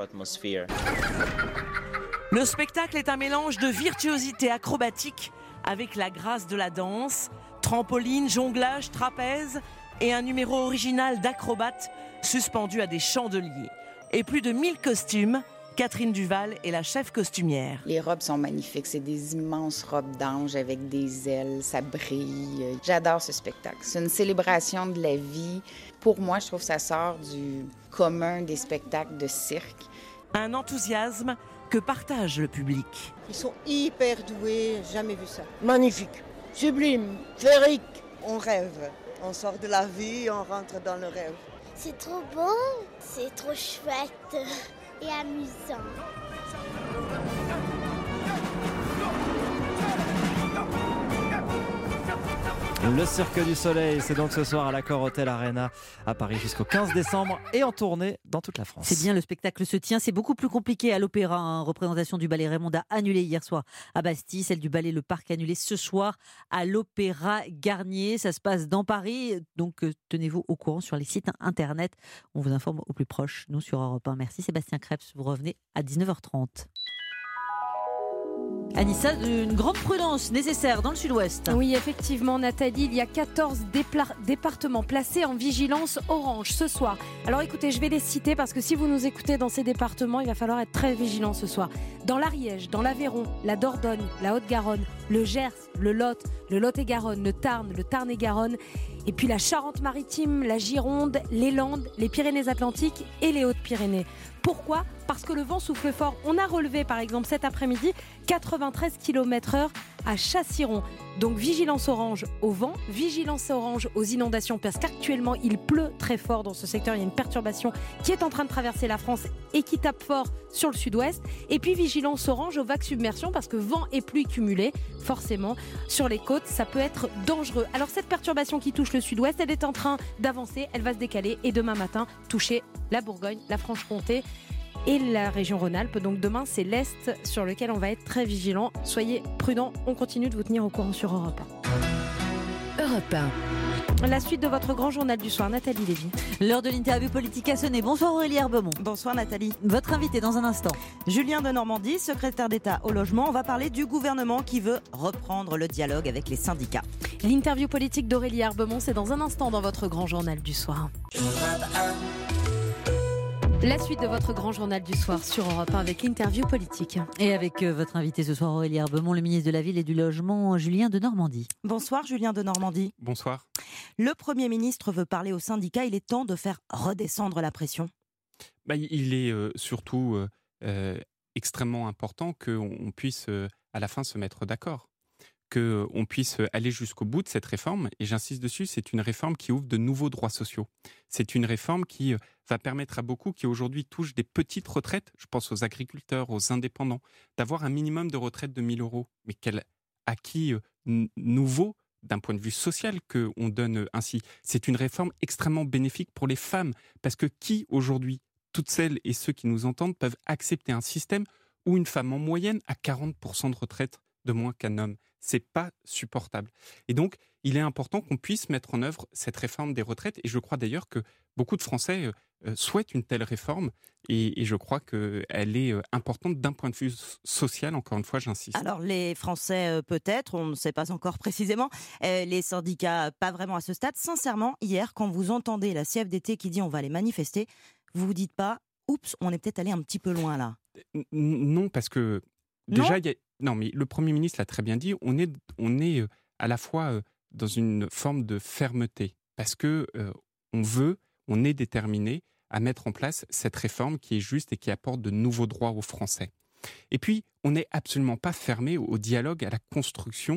Le spectacle est un mélange de virtuosité acrobatique avec la grâce de la danse, trampoline, jonglage, trapèze et un numéro original d'acrobates suspendu à des chandeliers. Et plus de 1000 costumes. Catherine Duval est la chef costumière. Les robes sont magnifiques, c'est des immenses robes d'ange avec des ailes, ça brille. J'adore ce spectacle. C'est une célébration de la vie. Pour moi, je trouve que ça sort du commun des spectacles de cirque. Un enthousiasme que partage le public. Ils sont hyper doués, jamais vu ça. Magnifique, sublime, féerique. On rêve, on sort de la vie, on rentre dans le rêve. C'est trop beau, c'est trop chouette et amusant. Le Cirque du Soleil, c'est donc ce soir à l'Accor Hotel Arena à Paris jusqu'au 15 décembre et en tournée dans toute la France. C'est bien, le spectacle se tient. C'est beaucoup plus compliqué à l'Opéra. Représentation du ballet Raymond a annulé hier soir à Bastille. Celle du ballet Le Parc annulée ce soir à l'Opéra Garnier. Ça se passe dans Paris. Donc tenez-vous au courant sur les sites internet. On vous informe au plus proche, nous sur Europe 1. Merci Sébastien Krebs. Vous revenez à 19h30. Anissa, une grande prudence nécessaire dans le sud-ouest. Oui, effectivement, Nathalie, il y a 14 départements placés en vigilance orange ce soir. Alors écoutez, je vais les citer parce que si vous nous écoutez dans ces départements, il va falloir être très vigilant ce soir. Dans l'Ariège, dans l'Aveyron, la Dordogne, la Haute-Garonne, le Gers, le Lot-et-Garonne, le Tarn, le Tarn-et-Garonne, et puis la Charente-Maritime, la Gironde, les Landes, les Pyrénées-Atlantiques et les Hautes-Pyrénées. Pourquoi ? Parce que le vent souffle fort. On a relevé par exemple cet après-midi 93 km/h à Chassiron. Donc vigilance orange au vent, vigilance orange aux inondations parce qu'actuellement il pleut très fort dans ce secteur. Il y a une perturbation qui est en train de traverser la France et qui tape fort sur le sud-ouest. Et puis vigilance orange aux vagues submersion parce que vent et pluie cumulés, forcément, sur les côtes, ça peut être dangereux. Alors cette perturbation qui touche le sud-ouest, elle est en train d'avancer, elle va se décaler et demain matin toucher la Bourgogne, la Franche-Comté et la région Rhône-Alpes. Donc demain, c'est l'Est sur lequel on va être très vigilant. Soyez prudents, on continue de vous tenir au courant sur Europe 1. Europe 1. La suite de votre grand journal du soir, Nathalie Lévy. L'heure de l'interview politique a sonné. Bonsoir Aurélie Herbemont. Bonsoir Nathalie. Votre invité dans un instant. Julien Denormandie, secrétaire d'État au logement. On va parler du gouvernement qui veut reprendre le dialogue avec les syndicats. L'interview politique d'Aurélie Herbemont, c'est dans un instant dans votre grand journal du soir. La suite de votre grand journal du soir sur Europe 1 avec l'interview politique. Et avec votre invité ce soir, Aurélie Herbemont, le ministre de la Ville et du Logement, Julien Denormandie. Bonsoir Julien Denormandie. Bonsoir. Le Premier ministre veut parler aux syndicats. Il est temps de faire redescendre la pression. Il est surtout extrêmement important qu'on puisse à la fin se mettre d'accord. Qu'on puisse aller jusqu'au bout de cette réforme. Et j'insiste dessus, c'est une réforme qui ouvre de nouveaux droits sociaux. C'est une réforme qui va permettre à beaucoup qui aujourd'hui touchent des petites retraites, je pense aux agriculteurs, aux indépendants, d'avoir un minimum de retraite de 1 000 €. Mais quel acquis nouveau d'un point de vue social qu'on donne ainsi. C'est une réforme extrêmement bénéfique pour les femmes. Parce que qui aujourd'hui, toutes celles et ceux qui nous entendent, peuvent accepter un système où une femme en moyenne a 40% de retraite de moins qu'un homme. C'est pas supportable. Et donc, il est important qu'on puisse mettre en œuvre cette réforme des retraites. Et je crois d'ailleurs que beaucoup de Français souhaitent une telle réforme. Et je crois qu'elle est importante d'un point de vue social, encore une fois, j'insiste. Alors, les Français, peut-être, on ne sait pas encore précisément. Les syndicats, pas vraiment à ce stade. Sincèrement, hier, quand vous entendez la CFDT qui dit on va aller manifester, vous vous dites pas, oups, on est peut-être allé un petit peu loin là. Non, parce que déjà, non, mais le Premier ministre l'a très bien dit, on est à la fois dans une forme de fermeté, parce que on est déterminé à mettre en place cette réforme qui est juste et qui apporte de nouveaux droits aux Français. Et puis, on n'est absolument pas fermé au dialogue, à la construction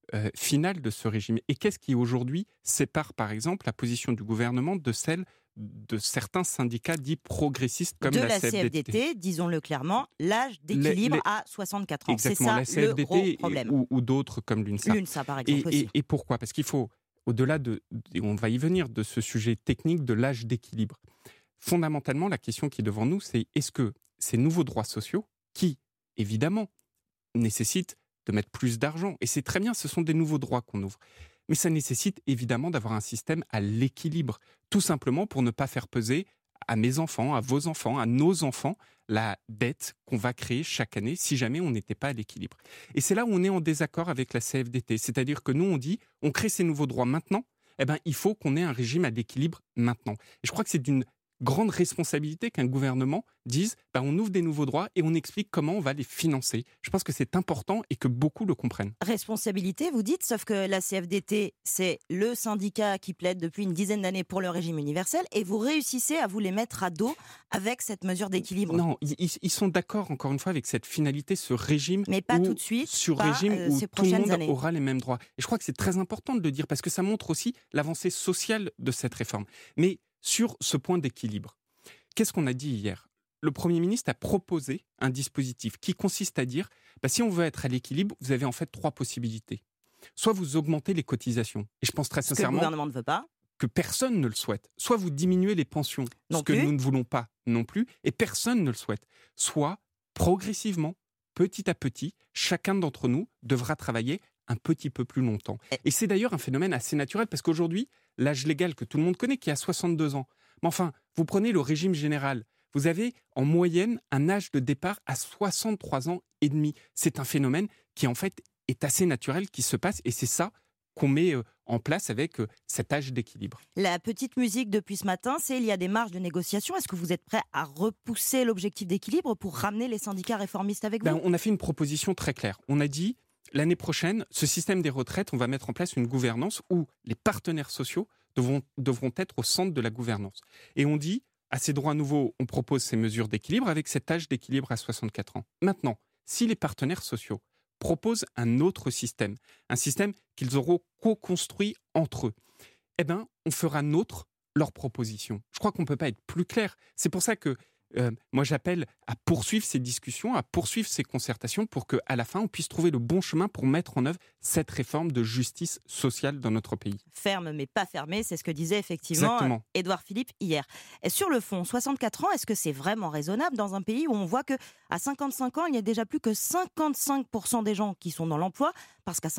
finale de ce régime. Et qu'est-ce qui aujourd'hui sépare par exemple la position du gouvernement de celle de certains syndicats dits progressistes comme de la CFDT, disons-le clairement, l'âge d'équilibre à 64 ans. Exactement, c'est ça la le gros CFDT problème. ou d'autres comme l'UNSA. L'UNSA par exemple aussi. Et pourquoi ? Parce qu'il faut, au-delà et on va y venir, de ce sujet technique de l'âge d'équilibre. Fondamentalement, la question qui est devant nous, c'est est-ce que ces nouveaux droits sociaux, qui évidemment nécessitent de mettre plus d'argent, et c'est très bien, ce sont des nouveaux droits qu'on ouvre, mais ça nécessite évidemment d'avoir un système à l'équilibre, tout simplement pour ne pas faire peser à mes enfants, à vos enfants, à nos enfants, la dette qu'on va créer chaque année si jamais on n'était pas à l'équilibre. Et c'est là où on est en désaccord avec la CFDT, c'est-à-dire que nous on dit, on crée ces nouveaux droits maintenant, il faut qu'on ait un régime à l'équilibre maintenant. Et je crois que c'est d'une grande responsabilité qu'un gouvernement dise on ouvre des nouveaux droits et on explique comment on va les financer. Je pense que c'est important et que beaucoup le comprennent. Responsabilité, vous dites, sauf que la CFDT, c'est le syndicat qui plaide depuis une dizaine d'années pour le régime universel et vous réussissez à vous les mettre à dos avec cette mesure d'équilibre. Non, ils sont d'accord, encore une fois, avec cette finalité, ce régime. Mais pas tout de suite, sur pas, régime où ces tout le monde années. aura les mêmes droits. Et je crois que c'est très important de le dire parce que ça montre aussi l'avancée sociale de cette réforme. Mais sur ce point d'équilibre, qu'est-ce qu'on a dit hier ? Le Premier ministre a proposé un dispositif qui consiste à dire, si on veut être à l'équilibre, vous avez en fait 3 possibilités. Soit vous augmentez les cotisations, et je pense très sincèrement que le gouvernement ne veut pas. Que personne ne le souhaite. Soit vous diminuez les pensions, ce que nous ne voulons pas non plus, et personne ne le souhaite. Soit, progressivement, petit à petit, chacun d'entre nous devra travailler un petit peu plus longtemps. Et c'est d'ailleurs un phénomène assez naturel, parce qu'aujourd'hui, l'âge légal que tout le monde connaît, qui est à 62 ans, mais enfin, vous prenez le régime général, vous avez en moyenne un âge de départ à 63 ans et demi. C'est un phénomène qui en fait est assez naturel, qui se passe, et c'est ça qu'on met en place avec cet âge d'équilibre. La petite musique depuis ce matin, c'est il y a des marges de négociation. Est-ce que vous êtes prêt à repousser l'objectif d'équilibre pour ramener les syndicats réformistes avec vous ? On a fait une proposition très claire. On a dit, l'année prochaine, ce système des retraites, on va mettre en place une gouvernance où les partenaires sociaux devront être au centre de la gouvernance. Et on dit, à ces droits nouveaux, on propose ces mesures d'équilibre avec cet âge d'équilibre à 64 ans. Maintenant, si les partenaires sociaux proposent un autre système, un système qu'ils auront co-construit entre eux, on fera nôtre leurs propositions. Je crois qu'on ne peut pas être plus clair. C'est pour ça que moi j'appelle à poursuivre ces discussions, à poursuivre ces concertations pour qu'à la fin on puisse trouver le bon chemin pour mettre en œuvre cette réforme de justice sociale dans notre pays. Ferme mais pas fermé, c'est ce que disait effectivement Édouard Philippe hier. Et sur le fond, 64 ans, est-ce que c'est vraiment raisonnable dans un pays où on voit qu'à 55 ans, il n'y a déjà plus que 55% des gens qui sont dans l'emploi, parce qu'à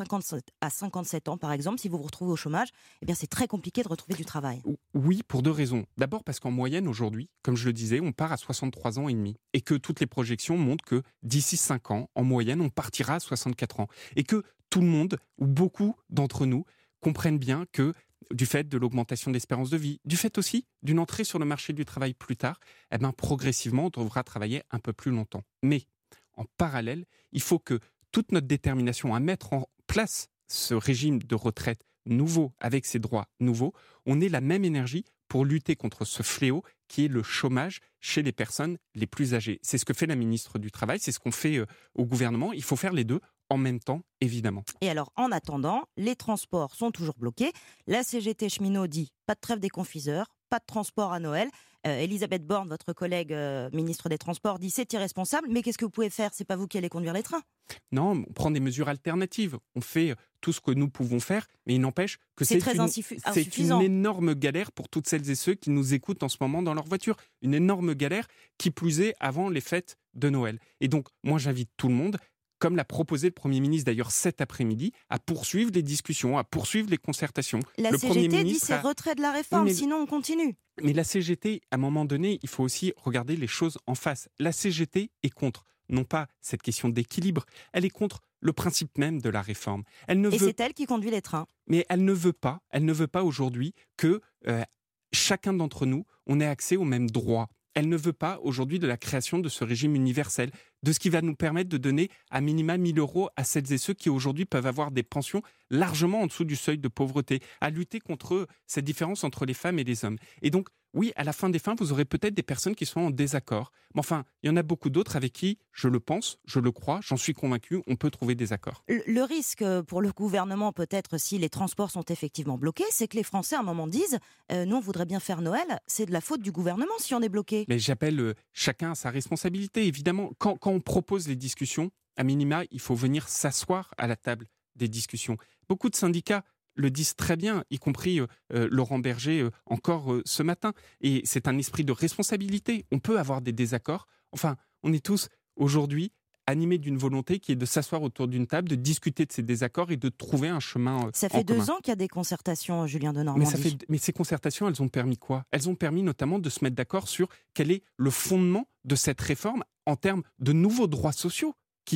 57 ans par exemple, si vous vous retrouvez au chômage, c'est très compliqué de retrouver du travail. Oui, pour 2 raisons. D'abord parce qu'en moyenne aujourd'hui, comme je le disais, on part à 63 ans et demi et que toutes les projections montrent que d'ici 5 ans, en moyenne, on partira à 64 ans et que tout le monde, ou beaucoup d'entre nous, comprennent bien que du fait de l'augmentation de l'espérance de vie, du fait aussi d'une entrée sur le marché du travail plus tard, progressivement, on devra travailler un peu plus longtemps. Mais en parallèle, il faut que toute notre détermination à mettre en place ce régime de retraite nouveau, avec ses droits nouveaux, on ait la même énergie pour lutter contre ce fléau qui est le chômage chez les personnes les plus âgées. C'est ce que fait la ministre du Travail, c'est ce qu'on fait au gouvernement. Il faut faire les deux en même temps, évidemment. Et alors, en attendant, les transports sont toujours bloqués. La CGT cheminot dit pas de trêve des confiseurs, pas de transport à Noël. Elisabeth Borne, votre collègue ministre des Transports, dit c'est irresponsable. Mais qu'est-ce que vous pouvez faire ? C'est pas vous qui allez conduire les trains. Non, on prend des mesures alternatives. On fait tout ce que nous pouvons faire, mais il n'empêche que c'est une énorme galère pour toutes celles et ceux qui nous écoutent en ce moment dans leur voiture. Une énorme galère, qui plus est avant les fêtes de Noël. Et donc, moi, j'invite tout le monde, comme l'a proposé le Premier ministre d'ailleurs cet après-midi, à poursuivre les discussions, à poursuivre les concertations. La CGT dit c'est retrait de la réforme, sinon on continue. Mais la CGT, à un moment donné, il faut aussi regarder les choses en face. La CGT est contre, non pas cette question d'équilibre, elle est contre le principe même de la réforme. C'est elle qui conduit les trains. Mais elle ne veut pas aujourd'hui que chacun d'entre nous, on ait accès aux mêmes droits. Elle ne veut pas aujourd'hui de la création de ce régime universel, de ce qui va nous permettre de donner à minima 1 000 € à celles et ceux qui aujourd'hui peuvent avoir des pensions largement en dessous du seuil de pauvreté, à lutter contre cette différence entre les femmes et les hommes. Et donc, oui, à la fin des fins, vous aurez peut-être des personnes qui sont en désaccord. Mais enfin, il y en a beaucoup d'autres avec qui, je le pense, je le crois, j'en suis convaincu, on peut trouver des accords. Le risque pour le gouvernement, peut-être, si les transports sont effectivement bloqués, c'est que les Français, à un moment, disent nous, on voudrait bien faire Noël, c'est de la faute du gouvernement si on est bloqué. Mais j'appelle chacun à sa responsabilité, évidemment. Quand on propose les discussions, à minima, il faut venir s'asseoir à la table des discussions. Beaucoup de syndicats le disent très bien, y compris Laurent Berger encore ce matin. Et c'est un esprit de responsabilité. On peut avoir des désaccords. Enfin, on est tous aujourd'hui animés d'une volonté qui est de s'asseoir autour d'une table, de discuter de ces désaccords et de trouver un chemin Ça fait 2 ans qu'il y a des concertations, Julien Denormandie. Mais ces concertations, elles ont permis quoi ? Elles ont permis notamment de se mettre d'accord sur quel est le fondement de cette réforme en termes de nouveaux droits sociaux qui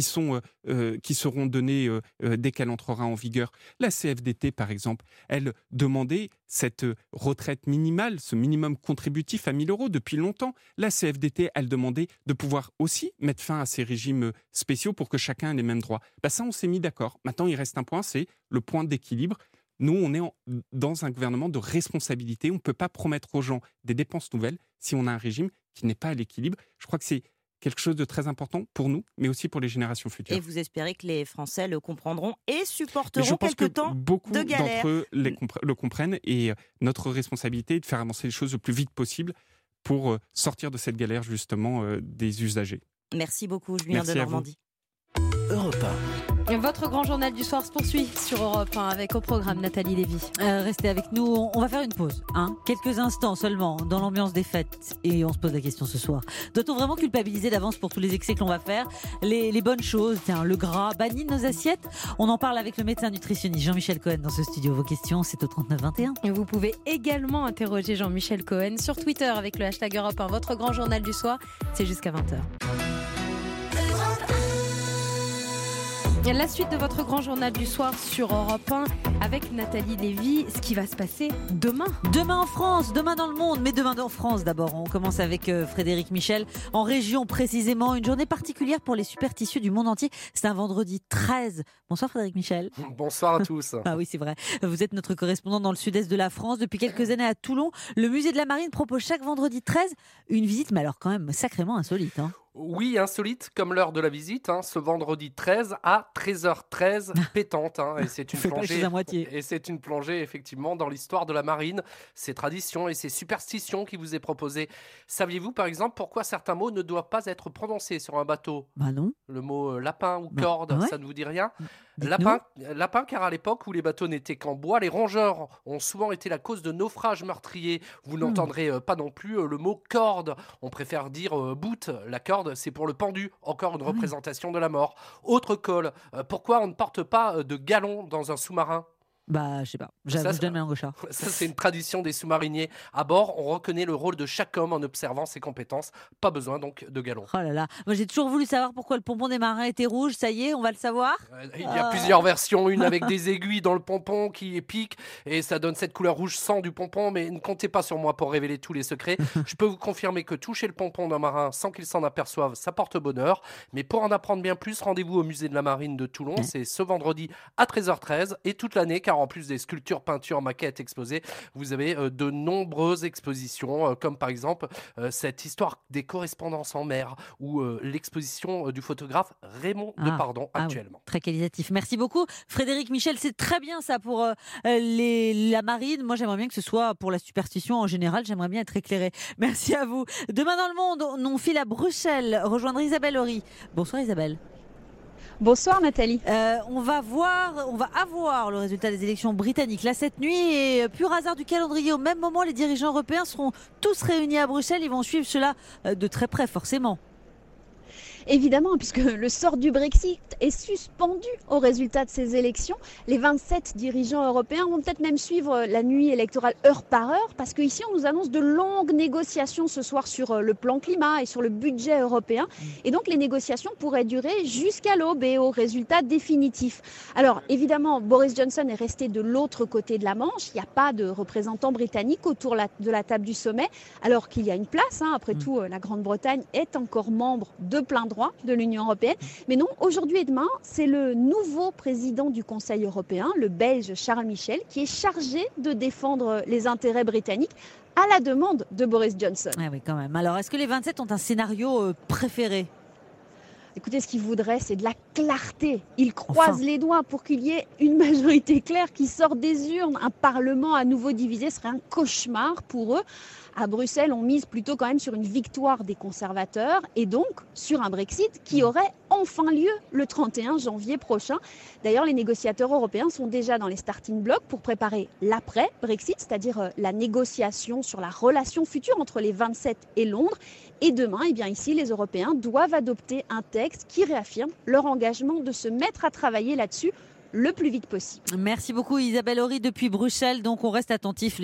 seront donnés dès qu'elle entrera en vigueur. La CFDT, par exemple, elle demandait cette retraite minimale, ce minimum contributif à 1 000 € depuis longtemps. La CFDT, elle demandait de pouvoir aussi mettre fin à ces régimes spéciaux pour que chacun ait les mêmes droits. Ça, on s'est mis d'accord. Maintenant, il reste un point, c'est le point d'équilibre. Nous, on est dans un gouvernement de responsabilité. On ne peut pas promettre aux gens des dépenses nouvelles si on a un régime qui n'est pas à l'équilibre. Je crois que c'est quelque chose de très important pour nous, mais aussi pour les générations futures. Et vous espérez que les Français le comprendront et supporteront quelques temps de galère. Beaucoup d'entre eux le comprennent et notre responsabilité est de faire avancer les choses le plus vite possible pour sortir de cette galère justement des usagers. Merci beaucoup Julien Denormandie. Europe 1. Votre grand journal du soir se poursuit sur Europe 1 avec au programme Nathalie Lévy. Restez avec nous, on va faire une pause. Quelques instants seulement dans l'ambiance des fêtes. Et on se pose la question ce soir. Doit-on vraiment culpabiliser d'avance pour tous les excès que l'on va faire ? Les bonnes choses, le gras, banni de nos assiettes ? On en parle avec le médecin nutritionniste Jean-Michel Cohen dans ce studio. Vos questions, c'est au 39 21. Et vous pouvez également interroger Jean-Michel Cohen sur Twitter avec le hashtag Europe 1. Votre grand journal du soir, c'est jusqu'à 20h. La suite de votre grand journal du soir sur Europe 1 avec Nathalie Lévy. Ce qui va se passer demain. Demain en France, demain dans le monde, mais demain en France d'abord. On commence avec Frédéric Michel. En région précisément, une journée particulière pour les superstitieux du monde entier. C'est un vendredi 13. Bonsoir Frédéric Michel. Bonsoir à tous. Ah oui, c'est vrai. Vous êtes notre correspondant dans le sud-est de la France. Depuis quelques années à Toulon, le musée de la Marine propose chaque vendredi 13 une visite, mais alors quand même sacrément insolite. Oui, insolite, comme l'heure de la visite, ce vendredi 13 à 13h13, pétante. Et c'est une plongée. À moitié. Et c'est une plongée, effectivement, dans l'histoire de la marine, ses traditions et ses superstitions qui vous est proposée. Saviez-vous, par exemple, pourquoi certains mots ne doivent pas être prononcés sur un bateau ? Non. Le mot lapin ou corde, ça ne vous dit rien ? Lapin, car à l'époque où les bateaux n'étaient qu'en bois, les rongeurs ont souvent été la cause de naufrages meurtriers. Vous n'entendrez pas non plus le mot corde. On préfère dire bout. La corde, c'est pour le pendu. Encore une représentation de la mort. Autre col. Pourquoi on ne porte pas de galon dans un sous-marin ? Je sais pas. Je donne ma langue au chat. Ça, c'est une tradition des sous-mariniers. À bord, on reconnaît le rôle de chaque homme en observant ses compétences. Pas besoin donc de galon. Oh là là. Moi, j'ai toujours voulu savoir pourquoi le pompon des marins était rouge. Ça y est, on va le savoir. Il y a plusieurs versions. Une avec des aiguilles dans le pompon qui pique et ça donne cette couleur rouge sang du pompon. Mais ne comptez pas sur moi pour révéler tous les secrets. Je peux vous confirmer que toucher le pompon d'un marin sans qu'il s'en aperçoive, ça porte bonheur. Mais pour en apprendre bien plus, rendez-vous au musée de la Marine de Toulon. C'est ce vendredi à 13h13 et toute l'année, car en plus des sculptures, peintures, maquettes exposées, vous avez de nombreuses expositions, comme par exemple cette histoire des correspondances en mer ou l'exposition du photographe Raymond Depardon actuellement. Très qualitatif. Merci beaucoup Frédéric Michel, c'est très bien ça pour la marine. Moi j'aimerais bien que ce soit pour la superstition en général, j'aimerais bien être éclairé. Merci à vous. Demain dans le monde, on file à Bruxelles rejoindre Isabelle Horry. Bonsoir Isabelle. Bonsoir Nathalie. On va avoir le résultat des élections britanniques là cette nuit et pur hasard du calendrier, au même moment les dirigeants européens seront tous réunis à Bruxelles, ils vont suivre cela de très près forcément. Évidemment, puisque le sort du Brexit est suspendu au résultat de ces élections. Les 27 dirigeants européens vont peut-être même suivre la nuit électorale heure par heure, parce qu'ici on nous annonce de longues négociations ce soir sur le plan climat et sur le budget européen. Et donc les négociations pourraient durer jusqu'à l'aube et au résultat définitif. Alors évidemment, Boris Johnson est resté de l'autre côté de la Manche. Il n'y a pas de représentants britanniques autour de la table du sommet, alors qu'il y a une place. Après tout, la Grande-Bretagne est encore membre de plein droit droit de l'Union européenne. Mais non, aujourd'hui et demain, c'est le nouveau président du Conseil européen, le Belge Charles Michel, qui est chargé de défendre les intérêts britanniques à la demande de Boris Johnson. Ah oui, quand même. Alors, est-ce que les 27 ont un scénario préféré ? Écoutez, ce qu'ils voudraient, c'est de la clarté. Ils croisent les doigts pour qu'il y ait une majorité claire qui sort des urnes. Un Parlement à nouveau divisé serait un cauchemar pour eux. À Bruxelles, on mise plutôt quand même sur une victoire des conservateurs et donc sur un Brexit qui aurait enfin lieu le 31 janvier prochain. D'ailleurs, les négociateurs européens sont déjà dans les starting blocks pour préparer l'après-Brexit, c'est-à-dire la négociation sur la relation future entre les 27 et Londres. Et demain, ici, les Européens doivent adopter un texte qui réaffirme leur engagement de se mettre à travailler là-dessus le plus vite possible. Merci beaucoup Isabelle Horry depuis Bruxelles. Donc on reste attentif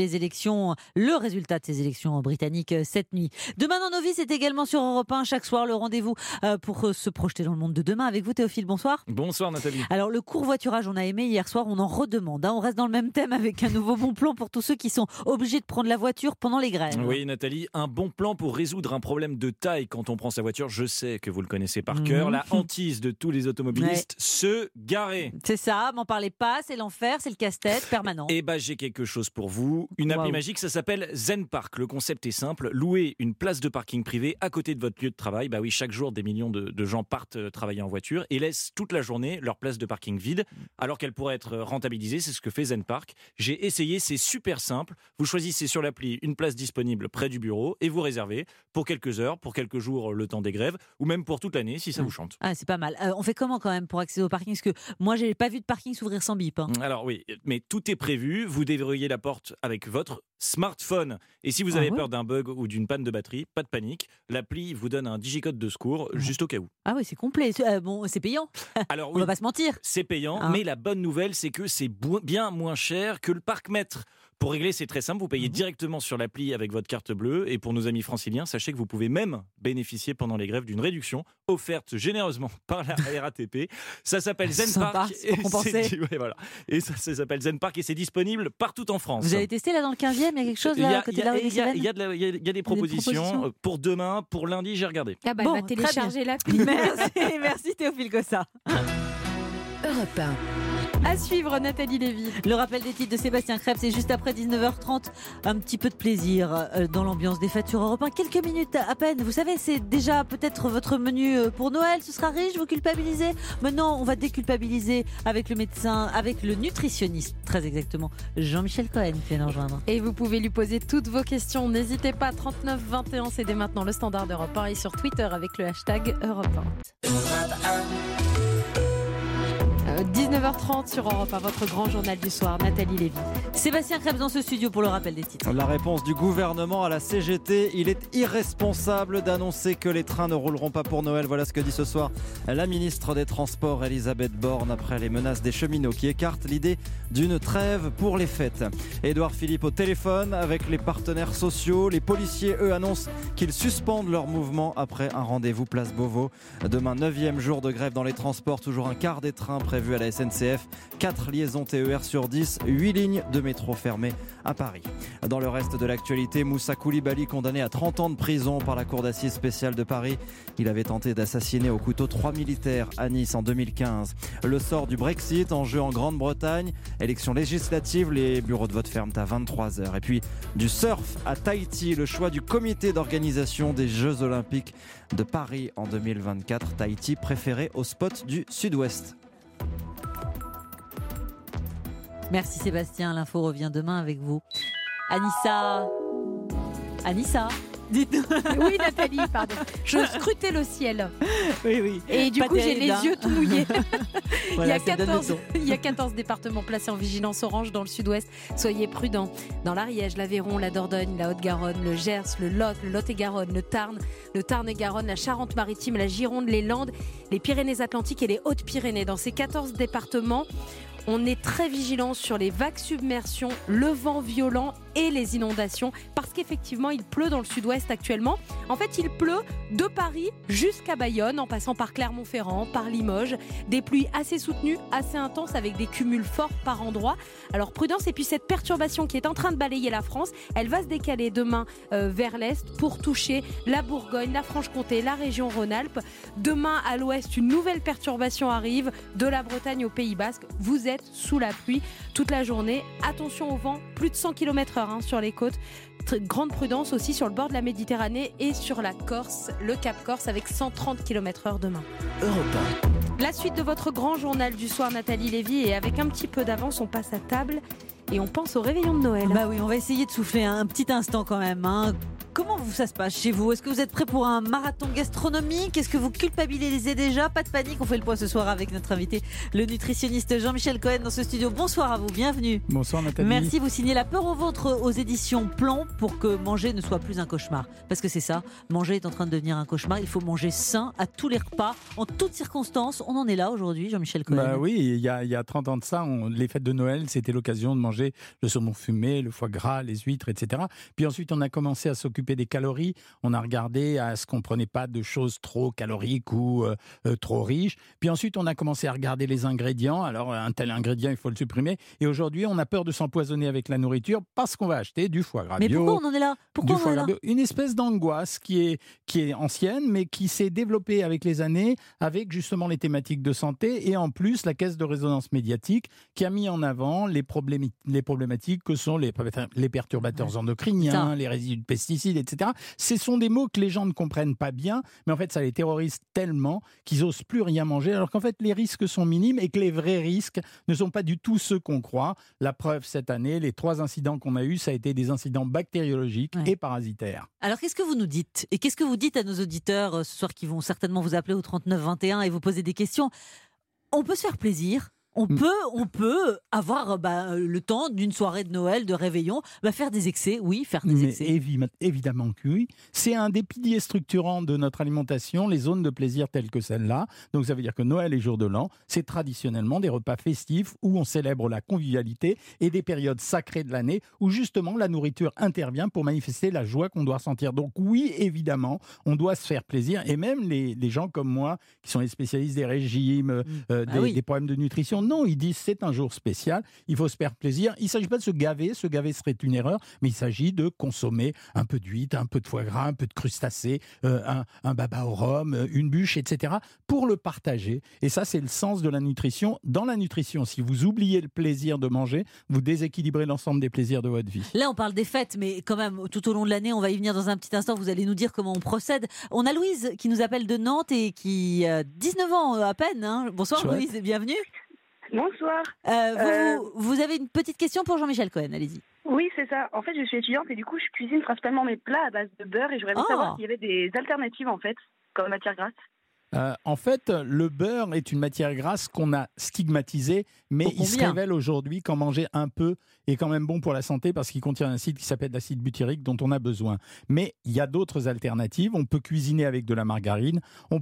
le résultat de ces élections britanniques cette nuit. Demain dans nos vies, c'est également sur Europe 1 chaque soir le rendez-vous pour se projeter dans le monde de demain. Avec vous Théophile, bonsoir. Bonsoir Nathalie. Alors le covoiturage, on a aimé hier soir, on en redemande. On reste dans le même thème avec un nouveau bon plan pour tous ceux qui sont obligés de prendre la voiture pendant les grèves. Oui Nathalie, un bon plan pour résoudre un problème de taille quand on prend sa voiture. Je sais que vous le connaissez par cœur. La hantise de tous les automobilistes, se garer. C'est ça. M'en parlez pas, c'est l'enfer, c'est le casse-tête permanent. Eh ben, j'ai quelque chose pour vous. Une appli magique, ça s'appelle Zen Park. Le concept est simple. Louer une place de parking privée à côté de votre lieu de travail. Bah oui, chaque jour, des millions de gens partent travailler en voiture et laissent toute la journée leur place de parking vide, alors qu'elle pourrait être rentabilisée. C'est ce que fait Zen Park. J'ai essayé, c'est super simple. Vous choisissez sur l'appli une place disponible près du bureau et vous réservez pour quelques heures, pour quelques jours, le temps des grèves, ou même pour toute l'année si ça vous chante. Ah, c'est pas mal. On fait comment quand même pour accéder au parking ? Parce que moi, j'ai pas vu de parking s'ouvrir sans bip. Alors oui, mais tout est prévu. Vous déverrouillez la porte avec votre smartphone. Et si vous avez peur d'un bug ou d'une panne de batterie, pas de panique. L'appli vous donne un digicode de secours, juste au cas où. Ah oui, c'est complet. Bon, c'est payant. Alors on va pas se mentir. C'est payant, mais la bonne nouvelle, c'est que c'est bien moins cher que le parc-mètre. Pour régler, c'est très simple, vous payez directement sur l'appli avec votre carte bleue. Et pour nos amis franciliens, sachez que vous pouvez même bénéficier pendant les grèves d'une réduction offerte généreusement par la RATP. Ça s'appelle Zen Park. Et ça s'appelle Zen Park et c'est disponible partout en France. Vous avez testé là dans le 15e, il y a quelque chose là à côté de la rue des Cévennes ? Il y a des propositions. Pour demain, pour lundi, j'ai regardé. Ah bah, elle va télécharger l'appli. Merci Théophile Gossa. Europe 1. À suivre, Nathalie Lévy. Le rappel des titres de Sébastien Krebs, c'est juste après 19h30. Un petit peu de plaisir dans l'ambiance des fêtes sur Europe 1. Quelques minutes à peine. Vous savez, c'est déjà peut-être votre menu pour Noël. Ce sera riche, vous culpabilisez. Maintenant, on va déculpabiliser avec le médecin, avec le nutritionniste, très exactement, Jean-Michel Cohen qui vient nous rejoindre. Et vous pouvez lui poser toutes vos questions. N'hésitez pas, 39 21, c'est dès maintenant le standard d'Europe 1 et sur Twitter avec le hashtag Europe 1. 19h30 sur Europe 1, votre grand journal du soir, Nathalie Lévy. Sébastien Krebs dans ce studio pour le rappel des titres. La réponse du gouvernement à la CGT, il est irresponsable d'annoncer que les trains ne rouleront pas pour Noël. Voilà ce que dit ce soir la ministre des Transports, Elisabeth Borne, après les menaces des cheminots qui écartent l'idée d'une trêve pour les fêtes. Édouard Philippe au téléphone avec les partenaires sociaux. Les policiers, eux, annoncent qu'ils suspendent leur mouvement après un rendez-vous place Beauvau. Demain, 9e jour de grève dans les transports, toujours un quart des trains prévus à la SNCF, 4 liaisons TER sur 10, 8 lignes de métro fermées à Paris. Dans le reste de l'actualité, Moussa Koulibaly condamné à 30 ans de prison par la cour d'assises spéciale de Paris. Il avait tenté d'assassiner au couteau 3 militaires à Nice en 2015. Le sort du Brexit en jeu en Grande-Bretagne. Élections législatives, les bureaux de vote ferment à 23h. Et puis du surf à Tahiti, le choix du comité d'organisation des Jeux Olympiques de Paris en 2024. Tahiti préféré au spot du sud-ouest. Merci Sébastien, l'info revient demain avec vous. Anissa, dites-nous. Oui Nathalie, pardon. Je scrutais le ciel. Oui. Et du coup j'ai les yeux tout mouillés. Voilà, il y a 14 départements placés en vigilance orange dans le sud-ouest. Soyez prudents. Dans l'Ariège, l'Aveyron, la Dordogne, la Haute-Garonne, le Gers, le Lot, le Lot-et-Garonne, le Tarn-et-Garonne, la Charente-Maritime, la Gironde, les Landes, les Pyrénées-Atlantiques et les Hautes-Pyrénées. Dans ces 14 départements, on est très vigilant sur les vagues submersions, le vent violent et les inondations parce qu'effectivement il pleut dans le sud-ouest actuellement. En fait il pleut de Paris jusqu'à Bayonne en passant par Clermont-Ferrand, par Limoges. Des pluies assez soutenues, assez intenses avec des cumuls forts par endroits. Alors prudence, et puis cette perturbation qui est en train de balayer la France, elle va se décaler demain vers l'est pour toucher la Bourgogne, la Franche-Comté, la région Rhône-Alpes. Demain à l'ouest, une nouvelle perturbation arrive de la Bretagne au Pays Basque. Vous êtes sous la pluie toute la journée. Attention au vent, plus de 100 km/h sur les côtes. Grande prudence aussi sur le bord de la Méditerranée et sur la Corse, le Cap Corse avec 130 km/h demain. La suite de votre grand journal du soir, Nathalie Lévy, et avec un petit peu d'avance, on passe à table et on pense au réveillon de Noël. Bah oui, on va essayer de souffler un petit instant quand même. Comment ça se passe chez vous ? Est-ce que vous êtes prêts pour un marathon gastronomique ? Est-ce que vous culpabilisez déjà ? Pas de panique, on fait le point ce soir avec notre invité, le nutritionniste Jean-Michel Cohen dans ce studio. Bonsoir à vous, bienvenue. Bonsoir Nathalie. Merci, vous signez La peur au ventre aux éditions Plomb pour que manger ne soit plus un cauchemar. Parce que c'est ça, manger est en train de devenir un cauchemar. Il faut manger sain à tous les repas, en toutes circonstances. On en est là aujourd'hui, Jean-Michel Cohen. Bah oui, il y a 30 ans de ça, les fêtes de Noël, c'était l'occasion de manger le saumon fumé, le foie gras, les huîtres, etc. Puis ensuite, on a commencé à s'occuper des calories. On a regardé à ce qu'on ne prenait pas de choses trop caloriques ou trop riches. Puis ensuite, on a commencé à regarder les ingrédients. Alors, un tel ingrédient, il faut le supprimer. Et aujourd'hui, on a peur de s'empoisonner avec la nourriture parce qu'on va acheter du foie gras bio. Mais pourquoi on en est là ? Pourquoi on en est là ? Une espèce d'angoisse qui est ancienne, mais qui s'est développée avec les années, avec justement les thématiques de santé et en plus la caisse de résonance médiatique qui a mis en avant les problématiques que sont les perturbateurs endocriniens, les résidus de pesticides, etc. Ce sont des mots que les gens ne comprennent pas bien, mais en fait ça les terrorise tellement qu'ils n'osent plus rien manger, alors qu'en fait les risques sont minimes et que les vrais risques ne sont pas du tout ceux qu'on croit. La preuve cette année, les 3 incidents qu'on a eus, ça a été des incidents bactériologiques et parasitaires. Alors qu'est-ce que vous nous dites ? Et qu'est-ce que vous dites à nos auditeurs ce soir qui vont certainement vous appeler au 39 21 et vous poser des questions ? On peut se faire plaisir. On peut avoir le temps d'une soirée de Noël, de réveillon, faire des excès, oui, faire des excès. Évidemment que oui. C'est un des piliers structurants de notre alimentation, les zones de plaisir telles que celle-là. Donc ça veut dire que Noël et Jour de l'An, c'est traditionnellement des repas festifs où on célèbre la convivialité et des périodes sacrées de l'année où justement la nourriture intervient pour manifester la joie qu'on doit ressentir. Donc oui, évidemment, on doit se faire plaisir et même les gens comme moi qui sont les spécialistes des régimes, des problèmes de nutrition, non, ils disent c'est un jour spécial, il faut se faire plaisir. Il ne s'agit pas de se gaver serait une erreur, mais il s'agit de consommer un peu d'huître, un peu de foie gras, un peu de crustacés, un baba au rhum, une bûche, etc. pour le partager. Et ça, c'est le sens de la nutrition. Dans la nutrition, si vous oubliez le plaisir de manger, vous déséquilibrez l'ensemble des plaisirs de votre vie. Là, on parle des fêtes, mais quand même, tout au long de l'année, on va y venir dans un petit instant, vous allez nous dire comment on procède. On a Louise qui nous appelle de Nantes et qui a 19 ans à peine. Bonsoir Chouette. Louise, bienvenue. Bonsoir. Vous avez une petite question pour Jean-Michel Cohen, allez-y. Oui, c'est ça. En fait, je suis étudiante et du coup, je cuisine principalement mes plats à base de beurre et j'aurais voulu savoir s'il y avait des alternatives en fait, comme matière grasse. En fait, le beurre est une matière grasse qu'on a stigmatisée, mais il se révèle aujourd'hui qu'en manger un peu est quand même bon pour la santé parce qu'il contient un acide qui s'appelle l'acide butyrique dont on a besoin. Mais il y a d'autres alternatives. On peut cuisiner avec de la margarine.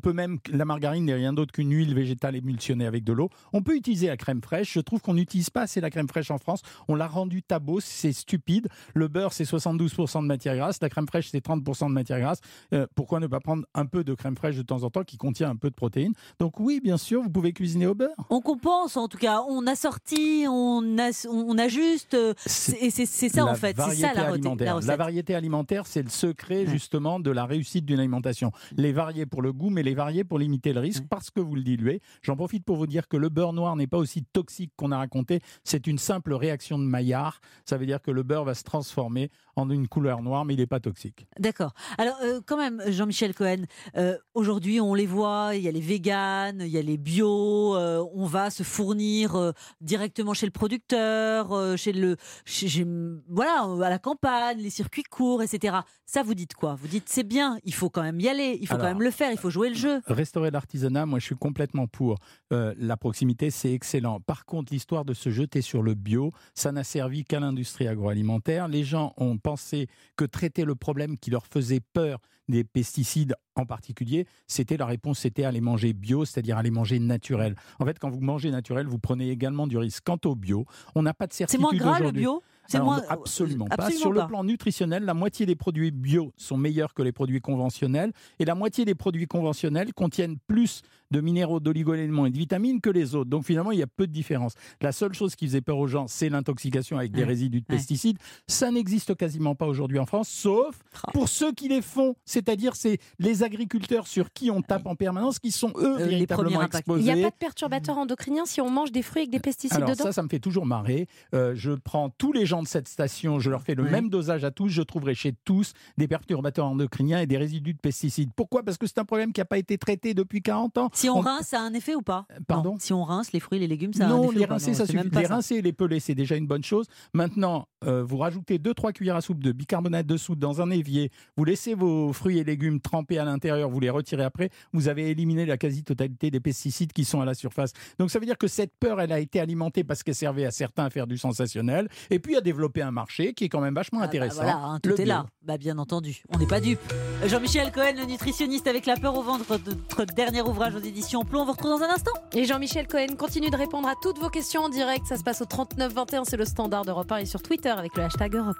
La margarine n'est rien d'autre qu'une huile végétale émulsionnée avec de l'eau. On peut utiliser la crème fraîche. Je trouve qu'on n'utilise pas assez la crème fraîche en France. On l'a rendue tabou, c'est stupide. Le beurre, c'est 72% de matière grasse. La crème fraîche, c'est 30% de matière grasse. Pourquoi ne pas prendre un peu de crème fraîche de temps en temps qui contient un peu de protéines. Donc oui, bien sûr, vous pouvez cuisiner au beurre. On compense, en tout cas. On assortit, on ajuste. C'est ça, en fait. C'est ça la recette. La variété alimentaire, c'est le secret, justement, de la réussite d'une alimentation. Les varier pour le goût, mais les varier pour limiter le risque, parce que vous le diluez. J'en profite pour vous dire que le beurre noir n'est pas aussi toxique qu'on a raconté. C'est une simple réaction de Maillard. Ça veut dire que le beurre va se transformer en une couleur noire, mais il n'est pas toxique. D'accord. Alors, quand même, Jean-Michel Cohen, aujourd'hui, on les voit, il y a les véganes, il y a les bio, on va se fournir directement chez le producteur, à la campagne, les circuits courts, etc. Ça, vous dites quoi ? Vous dites c'est bien, il faut quand même y aller, il faut quand même le faire, il faut jouer le jeu. Restaurer l'artisanat, moi je suis complètement pour. La proximité, c'est excellent. Par contre, l'histoire de se jeter sur le bio, ça n'a servi qu'à l'industrie agroalimentaire. Les gens ont pensé que traiter le problème qui leur faisait peur, des pesticides en particulier, la réponse c'était aller manger bio, c'est-à-dire aller manger naturel. En fait, quand vous mangez naturel, vous prenez également du risque. Quant au bio, on n'a pas de certitude aujourd'hui. C'est moins gras aujourd'hui. le bio ? Absolument pas. Sur le plan nutritionnel, la moitié des produits bio sont meilleurs que les produits conventionnels et la moitié des produits conventionnels contiennent plus de minéraux, d'oligo-éléments et de vitamines que les autres. Donc finalement, il y a peu de différence. La seule chose qui faisait peur aux gens, c'est l'intoxication avec des résidus de pesticides. Ça n'existe quasiment pas aujourd'hui en France, sauf pour ceux qui les font. C'est-à-dire, c'est les agriculteurs sur qui on tape en permanence, qui sont eux véritablement exposés. Il n'y a pas de perturbateurs endocriniens si on mange des fruits avec des pesticides dedans? Ça me fait toujours marrer. Je prends tous les gens de cette station, je leur fais le même dosage à tous, je trouverai chez tous des perturbateurs endocriniens et des résidus de pesticides. Pourquoi? Parce que c'est un problème qui n'a pas été traité depuis 40 ans. Si on rince, ça a un effet ou pas? Pardon? Non. Si on rince les fruits et les légumes, ça a un effet? Non, les rincer, ça suffit. Les rincer et les peler, c'est déjà une bonne chose. Maintenant, vous rajoutez 2-3 cuillères à soupe de bicarbonate de soude dans un évier, vous laissez vos fruits et légumes trempés à l'intérieur, vous les retirez après, vous avez éliminé la quasi-totalité des pesticides qui sont à la surface. Donc ça veut dire que cette peur, elle a été alimentée parce qu'elle servait à certains à faire du sensationnel et puis à développer un marché qui est quand même vachement intéressant. Voilà, tout est là. Bien entendu, on n'est pas dupes. Jean-Michel Cohen, le nutritionniste avec la peur au ventre, notre dernier ouvrage aux éditions Plomb. On vous retrouve dans un instant. Et Jean-Michel Cohen continue de répondre à toutes vos questions en direct. Ça se passe au 39 21, c'est le standard d'Europe 1 et sur Twitter avec le hashtag Europe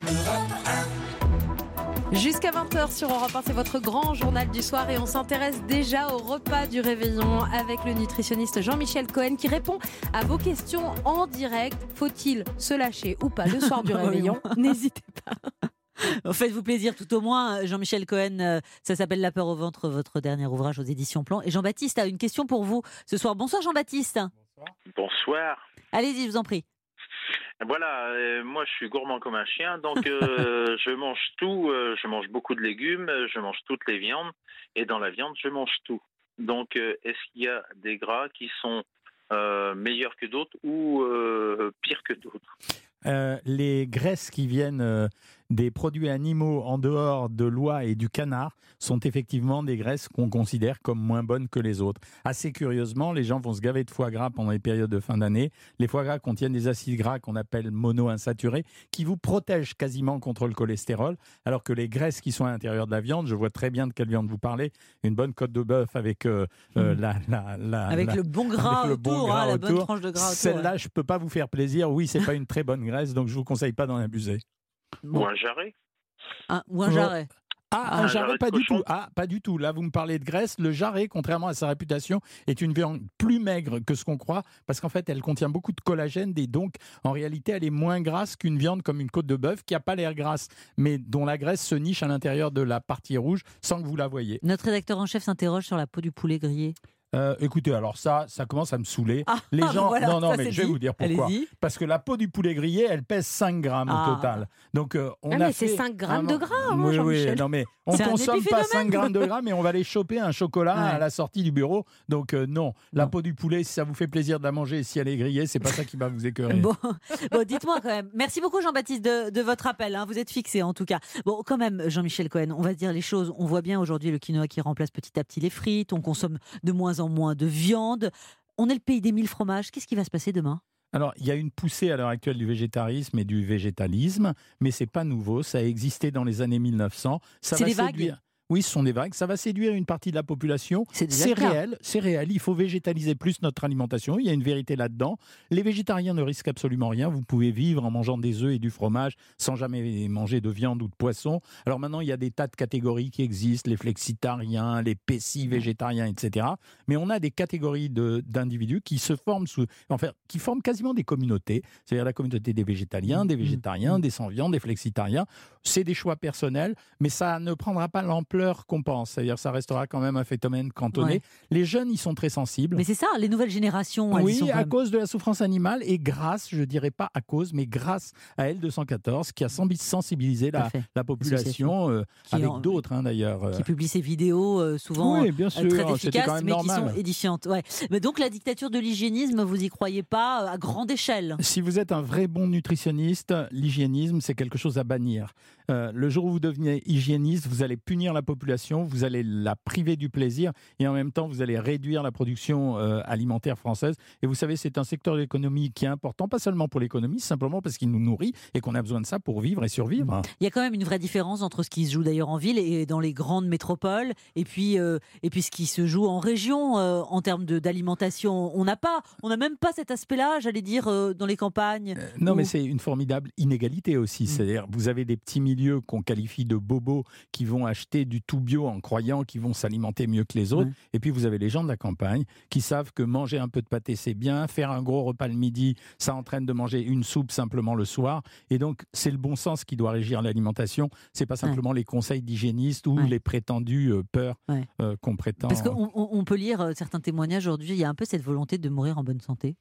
1. Jusqu'à 20h sur Europe 1, c'est votre grand journal du soir et on s'intéresse déjà au repas du réveillon avec le nutritionniste Jean-Michel Cohen qui répond à vos questions en direct. Faut-il se lâcher ou pas le soir du réveillon? N'hésitez pas. Faites-vous plaisir tout au moins. Jean-Michel Cohen, ça s'appelle La peur au ventre, votre dernier ouvrage aux éditions Plomb. Et Jean-Baptiste a une question pour vous ce soir. Bonsoir Jean-Baptiste. Bonsoir. Allez-y, je vous en prie. Voilà, moi je suis gourmand comme un chien, donc je mange tout, je mange beaucoup de légumes, je mange toutes les viandes, et dans la viande je mange tout. Donc est-ce qu'il y a des gras qui sont meilleurs que d'autres ou pires que d'autres? Les graisses qui viennent des produits animaux en dehors de l'oie et du canard sont effectivement des graisses qu'on considère comme moins bonnes que les autres. Assez curieusement, les gens vont se gaver de foie gras pendant les périodes de fin d'année. Les foie gras contiennent des acides gras qu'on appelle monoinsaturés qui vous protègent quasiment contre le cholestérol, alors que les graisses qui sont à l'intérieur de la viande, je vois très bien de quelle viande vous parlez, une bonne côte de bœuf avec le bon gras autour, la bonne tranche de gras autour. Celle-là, je ne peux pas vous faire plaisir. Oui, c'est pas une très bonne graisse, donc je ne vous conseille pas d'en abuser. Ou un jarret. Ou un jarret. Un jarret, pas du tout. Pas du tout. Là, vous me parlez de graisse. Le jarret, contrairement à sa réputation, est une viande plus maigre que ce qu'on croit, parce qu'en fait, elle contient beaucoup de collagène, et donc, en réalité, elle est moins grasse qu'une viande comme une côte de bœuf, qui n'a pas l'air grasse, mais dont la graisse se niche à l'intérieur de la partie rouge, sans que vous la voyiez. Notre rédacteur en chef s'interroge sur la peau du poulet grillé. Écoutez, alors ça commence à me saouler. Les gens, voilà, mais je vais vous dire pourquoi. Allez-y. Parce que la peau du poulet grillé, elle pèse 5 grammes au total. Donc mais c'est 5 grammes de gras, hein, Jean-Michel. Non mais on consomme pas 5 grammes de gras, mais on va aller choper un chocolat à la sortie du bureau. Donc non, la peau du poulet, si ça vous fait plaisir de la manger, si elle est grillée, c'est pas ça qui va vous écœurer. Bon, dites-moi quand même. Merci beaucoup Jean-Baptiste de votre appel. Vous êtes fixé en tout cas. Bon, quand même, Jean-Michel Cohen, on va se dire les choses. On voit bien aujourd'hui le quinoa qui remplace petit à petit les frites. On consomme de moins en moins de viande. On est le pays des 1000 fromages. Qu'est-ce qui va se passer demain ? Alors, il y a une poussée à l'heure actuelle du végétarisme et du végétalisme, mais c'est pas nouveau. Ça a existé dans les années 1900. C'est des vagues ? Oui, ce sont des vagues. Ça va séduire une partie de la population. C'est réel, c'est réel. Il faut végétaliser plus notre alimentation. Il y a une vérité là-dedans. Les végétariens ne risquent absolument rien. Vous pouvez vivre en mangeant des œufs et du fromage sans jamais manger de viande ou de poisson. Alors maintenant, il y a des tas de catégories qui existent, les flexitariens, les pesci-végétariens, etc. Mais on a des catégories d'individus qui se forment qui forment quasiment des communautés. C'est-à-dire la communauté des végétaliens, des végétariens, des sans-viande, des flexitariens. C'est des choix personnels, mais ça ne prendra pas l'ampleur qu'on pense. C'est-à-dire ça restera quand même un phénomène cantonné. Ouais. Les jeunes, ils sont très sensibles. Mais c'est ça, les nouvelles générations. Oui, à cause de la souffrance animale et grâce, je dirais pas à cause, mais grâce à L214 qui a sensibilisé la population avec d'autres d'ailleurs. Qui publie ces vidéos souvent très efficaces, mais qui sont édifiantes. Ouais. Mais donc la dictature de l'hygiénisme, vous y croyez pas à grande échelle? Si vous êtes un vrai bon nutritionniste, l'hygiénisme, c'est quelque chose à bannir. Le jour où vous devenez hygiéniste, vous allez punir la population, vous allez la priver du plaisir et en même temps, vous allez réduire la production alimentaire française. Et vous savez, c'est un secteur de l'économie qui est important, pas seulement pour l'économie, simplement parce qu'il nous nourrit et qu'on a besoin de ça pour vivre et survivre. Il y a quand même une vraie différence entre ce qui se joue d'ailleurs en ville et dans les grandes métropoles et puis ce qui se joue en région en termes d'alimentation. On n'a même pas cet aspect-là, j'allais dire, dans les campagnes. Non, mais c'est une formidable inégalité aussi. C'est-à-dire, vous avez des petits milieux qu'on qualifie de bobos qui vont acheter du tout bio en croyant qu'ils vont s'alimenter mieux que les autres. Et puis, vous avez les gens de la campagne qui savent que manger un peu de pâté, c'est bien. Faire un gros repas le midi, ça entraîne de manger une soupe simplement le soir. Et donc, c'est le bon sens qui doit régir l'alimentation. C'est pas simplement les conseils d'hygiénistes ou les prétendues peurs qu'on prétend. Parce qu'on peut lire certains témoignages aujourd'hui, il y a un peu cette volonté de mourir en bonne santé.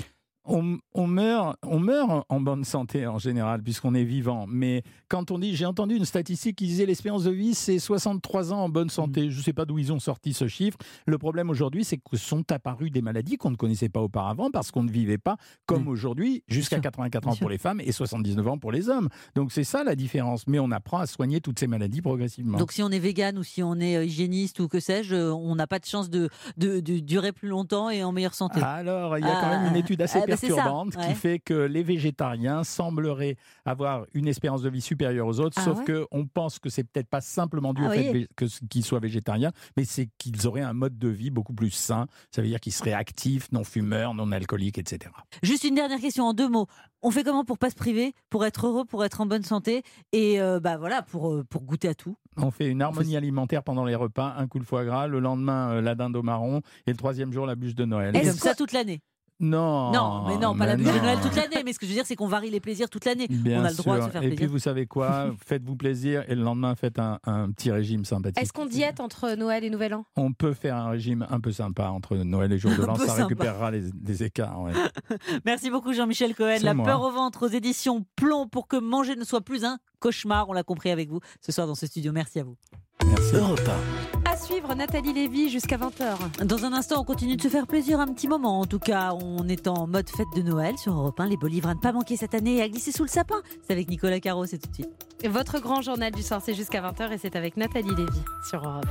On meurt en bonne santé en général puisqu'on est vivant. Mais quand on dit, j'ai entendu une statistique qui disait l'espérance de vie c'est 63 ans en bonne santé. Je ne sais pas d'où ils ont sorti ce chiffre. Le problème aujourd'hui, c'est que sont apparues des maladies qu'on ne connaissait pas auparavant parce qu'on ne vivait pas comme aujourd'hui jusqu'à 84 ans pour les femmes et 79 ans pour les hommes. Donc c'est ça la différence. Mais on apprend à soigner toutes ces maladies progressivement. Donc si on est végane ou si on est hygiéniste ou que sais-je, on n'a pas de chance de durer plus longtemps et en meilleure santé. Alors il y a quand même une étude assez perturbante qui fait que les végétariens sembleraient avoir une espérance de vie supérieure aux autres, sauf qu'on pense que c'est peut-être pas simplement dû au fait qu'ils soient végétariens, mais c'est qu'ils auraient un mode de vie beaucoup plus sain. Ça veut dire qu'ils seraient actifs, non fumeurs, non alcooliques, etc. Juste une dernière question en 2 mots. On fait comment pour pas se priver, pour être heureux, pour être en bonne santé et pour goûter à tout? On fait une harmonie alimentaire pendant les repas, un coup de foie gras, le lendemain la dinde au marron et le 3e jour la bûche de Noël. Et comme ça toute l'année? Non, pas la bûche de Noël toute l'année, mais ce que je veux dire, c'est qu'on varie les plaisirs toute l'année. On a le droit de se faire plaisir. Et puis vous savez quoi, faites-vous plaisir et le lendemain faites un petit régime sympathique. Est-ce qu'on diète entre Noël et Nouvel An? On peut faire un régime un peu sympa entre Noël et jour de l'an, ça récupérera les écarts. Ouais. Merci beaucoup Jean-Michel Cohen. La peur au ventre aux éditions Plomb pour que manger ne soit plus un cauchemar. On l'a compris avec vous ce soir dans ce studio. Merci à vous. Merci. Europe 1. À suivre Nathalie Lévy jusqu'à 20h. Dans un instant, on continue de se faire plaisir un petit moment. En tout cas, on est en mode fête de Noël sur Europe 1. Les beaux livres à ne pas manquer cette année et à glisser sous le sapin. C'est avec Nicolas Caro, c'est tout de suite. Votre grand journal du soir, c'est jusqu'à 20h et c'est avec Nathalie Lévy sur Europe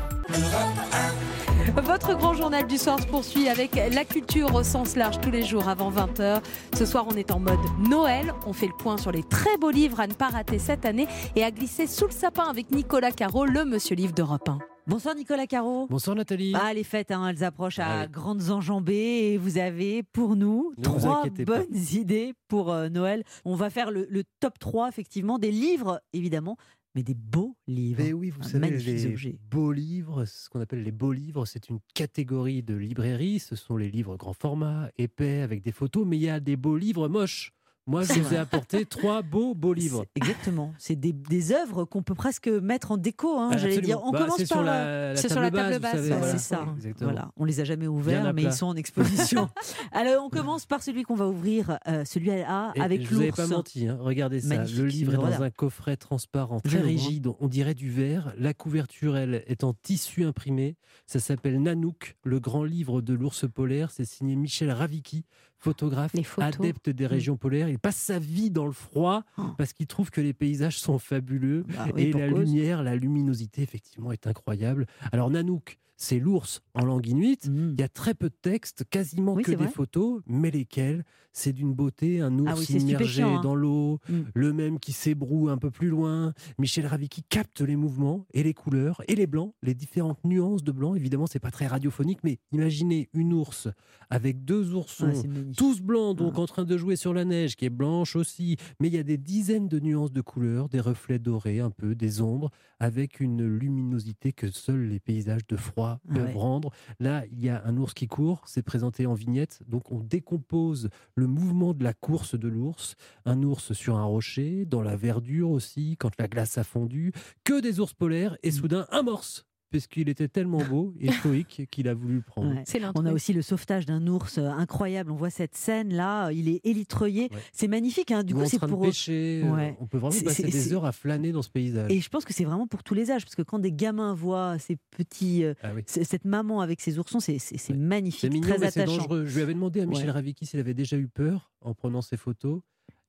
1. Votre grand journal du soir se poursuit avec la culture au sens large tous les jours avant 20h. Ce soir, on est en mode Noël. On fait le point sur les très beaux livres à ne pas rater cette année et à glisser sous le sapin avec Nicolas Caro, le monsieur livre d'Europe 1. Bonsoir Nicolas Caro. Bonsoir Nathalie. Les fêtes, elles approchent à grandes enjambées et vous avez pour nous 3 bonnes idées pour Noël. On va faire le top 3 effectivement des livres évidemment, mais des beaux livres. Et oui, vous savez, les beaux livres, ce qu'on appelle les beaux livres, c'est une catégorie de librairie. Ce sont les livres grand format, épais, avec des photos, mais il y a des beaux livres moches. Moi, je vous ai apporté 3 beaux livres. Exactement. C'est des œuvres qu'on peut presque mettre en déco. J'allais dire. On commence par sur la table basse. Savez, c'est ça. Exactement. Voilà. On les a jamais ouverts, mais ils sont en exposition. Alors, on commence par celui qu'on va ouvrir, celui-là avec l'ours. Je vous avais pas menti. Regardez ça. Magnifique, le livre est dans un coffret transparent, très rigide. On dirait du verre. La couverture, elle, est en tissu imprimé. Ça s'appelle Nanook, le grand livre de l'ours polaire. C'est signé Michel Ravicki, photographe, adepte des régions polaires. Il passe sa vie dans le froid parce qu'il trouve que les paysages sont fabuleux et la lumière, la luminosité, effectivement, est incroyable. Alors Nanook, c'est l'ours en langue inuit. Il y a très peu de texte, quasiment que des photos, mais lesquelles, c'est d'une beauté. Un ours immergé dans l'eau, le même qui s'ébroue un peu plus loin. Michel Ravicki capte les mouvements et les couleurs et les blancs, les différentes nuances de blanc. Évidemment, c'est pas très radiophonique, mais imaginez une ours avec 2 oursons, tous blancs, donc en train de jouer sur la neige, qui est blanche aussi. Mais il y a des dizaines de nuances de couleurs, des reflets dorés un peu, des ombres, avec une luminosité que seuls les paysages de froid peuvent rendre. Là, il y a un ours qui court, c'est présenté en vignette, donc on décompose le mouvement de la course de l'ours, un ours sur un rocher, dans la verdure aussi, quand la glace a fondu, que des ours polaires, et soudain un morse, puisqu'il était tellement beau et stoïque qu'il a voulu le prendre. On a aussi le sauvetage d'un ours incroyable. On voit cette scène-là, il est élitreillé. C'est magnifique. Du coup, c'est pour pêcher. On peut vraiment passer des heures à flâner dans ce paysage. Et je pense que c'est vraiment pour tous les âges, parce que quand des gamins voient ces petits, cette maman avec ses oursons, c'est magnifique, c'est mignon, très mais attachant. C'est dangereux. Je lui avais demandé à Michel Ravicki s'il avait déjà eu peur en prenant ces photos.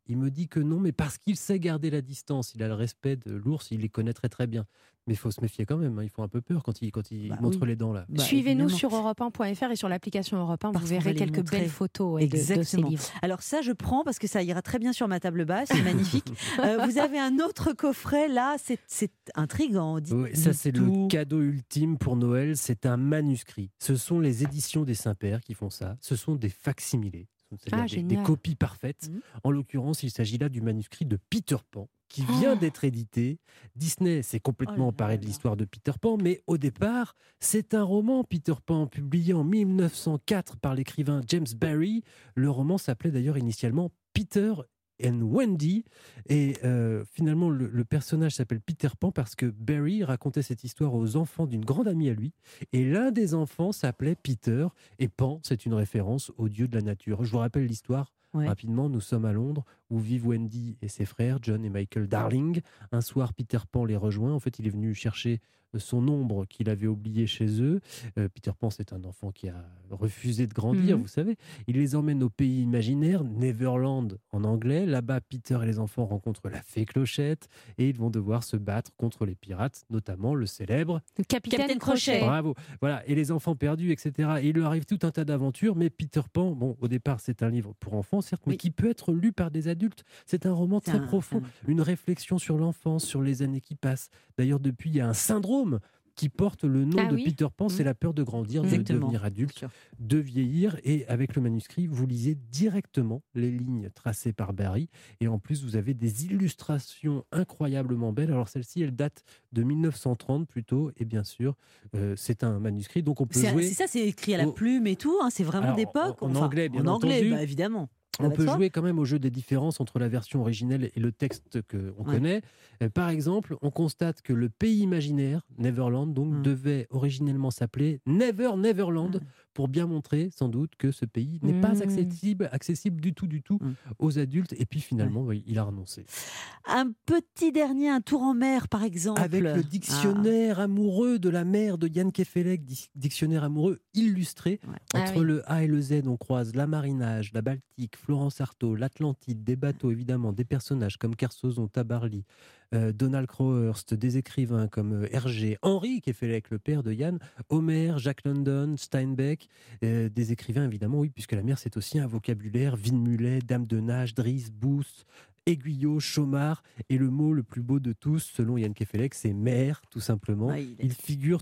Il me dit que non, mais parce qu'il sait garder la distance. Il a le respect de l'ours, il les connaît très très bien. Mais il faut se méfier quand même, hein. Ils font un peu peur quand il montre les dents là. Suivez-nous sur europe1.fr et sur l'application Europe 1, vous verrez quelques belles photos de ces livres. Alors ça, je prends parce que ça ira très bien sur ma table basse, c'est magnifique. Vous avez un autre coffret là, c'est intriguant. Ça, c'est le cadeau ultime pour Noël, c'est un manuscrit. Ce sont les éditions des Saint-Pères qui font ça, ce sont des facsimilés. C'est-à-dire des copies parfaites. En l'occurrence, il s'agit là du manuscrit de Peter Pan qui vient d'être édité. Disney s'est complètement emparé de l'histoire de Peter Pan, mais au départ, c'est un roman, Peter Pan, publié en 1904 par l'écrivain James Barrie. Le roman s'appelait d'ailleurs initialement Peter and Wendy, et finalement le personnage s'appelle Peter Pan parce que Barrie racontait cette histoire aux enfants d'une grande amie à lui, et l'un des enfants s'appelait Peter, et Pan, c'est une référence au dieu de la nature. Je vous rappelle l'histoire rapidement. Nous sommes à Londres où vivent Wendy et ses frères John et Michael Darling. Un soir, Peter Pan les rejoint. En fait, il est venu chercher son ombre qu'il avait oublié chez eux. Peter Pan, c'est un enfant qui a refusé de grandir, vous savez. Il les emmène au pays imaginaire, Neverland en anglais. Là-bas, Peter et les enfants rencontrent la fée Clochette et ils vont devoir se battre contre les pirates, notamment le célèbre Capitaine Crochet. Bravo. Voilà. Et les enfants perdus, etc. Et il leur arrive tout un tas d'aventures, mais Peter Pan, bon, au départ, c'est un livre pour enfants, certes, mais qui peut être lu par des adultes. C'est un roman très profond, une réflexion sur l'enfance, sur les années qui passent. D'ailleurs, depuis, il y a un syndrome qui porte le nom de Peter Pan, c'est la peur de grandir, de devenir adulte, de vieillir. Et avec le manuscrit, vous lisez directement les lignes tracées par Barrie. Et en plus, vous avez des illustrations incroyablement belles. Alors celle-ci, elle date de 1930 plutôt. Et bien sûr, c'est un manuscrit. Donc on peut jouer... C'est ça, c'est écrit à la plume et tout. C'est vraiment d'époque. En anglais, bien entendu. En anglais, évidemment. On peut jouer quand même au jeu des différences entre la version originelle et le texte qu'on connaît. Par exemple, on constate que le pays imaginaire, Neverland, donc, devait originellement s'appeler Never Neverland, pour bien montrer, sans doute, que ce pays n'est pas accessible du tout aux adultes. Et puis finalement, il a renoncé. Un petit dernier, un tour en mer, par exemple. Avec le dictionnaire amoureux de la mer de Yann Kefelec, dictionnaire amoureux illustré. Entre le A et le Z, on croise la marinage, la Baltique, Florence Artaud, l'Atlantide, des bateaux évidemment, des personnages comme Kersozon, Tabarly, Donald Crowhurst, des écrivains comme Hergé, Henri Kefelec, le père de Yann, Homer, Jack London, Steinbeck, des écrivains évidemment, oui, puisque la mer c'est aussi un vocabulaire, Villemulet, Dame de Nage, Driss, Bousse, Aiguillot, Chaumard, et le mot le plus beau de tous, selon Yann Kefelec, c'est mer, tout simplement. Il figure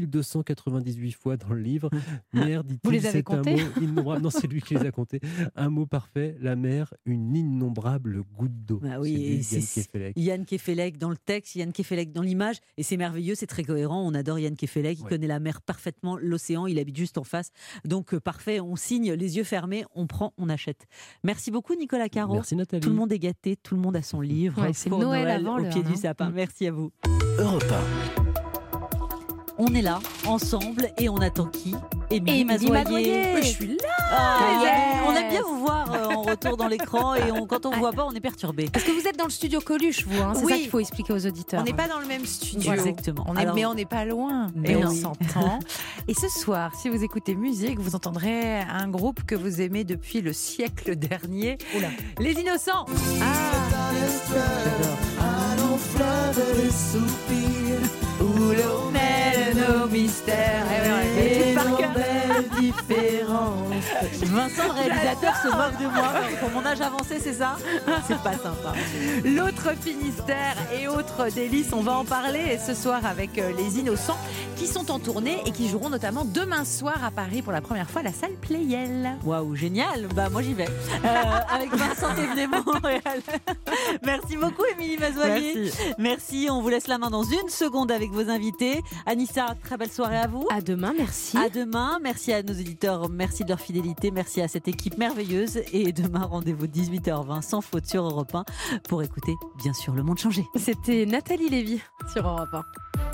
3298 fois dans le livre. Mer, dit-il, vous les avez comptés ? Un mot innombrable. Non, c'est lui qui les a comptés. Un mot parfait, la mer, une innombrable goutte d'eau. C'est Yann Kefelec dans le texte, Yann Kefelec dans l'image, et c'est merveilleux, c'est très cohérent. On adore Yann Kefelec, il connaît la mer parfaitement, l'océan, il habite juste en face. Donc parfait, on signe les yeux fermés, on prend, on achète. Merci beaucoup Nicolas Caro. Merci Nathalie. Tout le monde est gâté. Tout le monde a son livre. C'est Noël avant au pied du sapin. Merci à vous. Europe 1. On est là, ensemble, et on attend qui ? Émilie Mazoyer. Je suis là. On aime bien vous voir en retour dans l'écran, et quand on ne voit pas, on est perturbé. Parce que vous êtes dans le studio Coluche, vous. C'est ça qu'il faut expliquer aux auditeurs. On n'est pas dans le même studio. Exactement. Mais on n'est pas loin. Et on s'entend. Et ce soir, si vous écoutez musique, vous entendrez un groupe que vous aimez depuis le siècle dernier. Les Innocents. Où l'on mêle nos mystères et nos belles différences. Vincent, le réalisateur, se moque de moi. Pour mon âge avancé, c'est ça ? C'est pas sympa. L'autre Finistère et autres délices, on va en parler. Et ce soir avec les Innocents qui sont en tournée et qui joueront notamment demain soir à Paris pour la première fois à la salle Playel. Waouh, génial. Moi j'y vais. Avec Vincent Thévenet-Montréal. Merci beaucoup Émilie Mazoyer. Merci. On vous laisse la main dans une seconde avec vos invités. Anissa, très belle soirée à vous. À demain, merci. À demain, merci à nos éditeurs, merci de leur fidélité, merci à cette équipe merveilleuse. Et demain, rendez-vous 18h20 sans faute sur Europe 1 pour écouter, bien sûr, Le Monde Changé. C'était Nathalie Lévy sur Europe 1.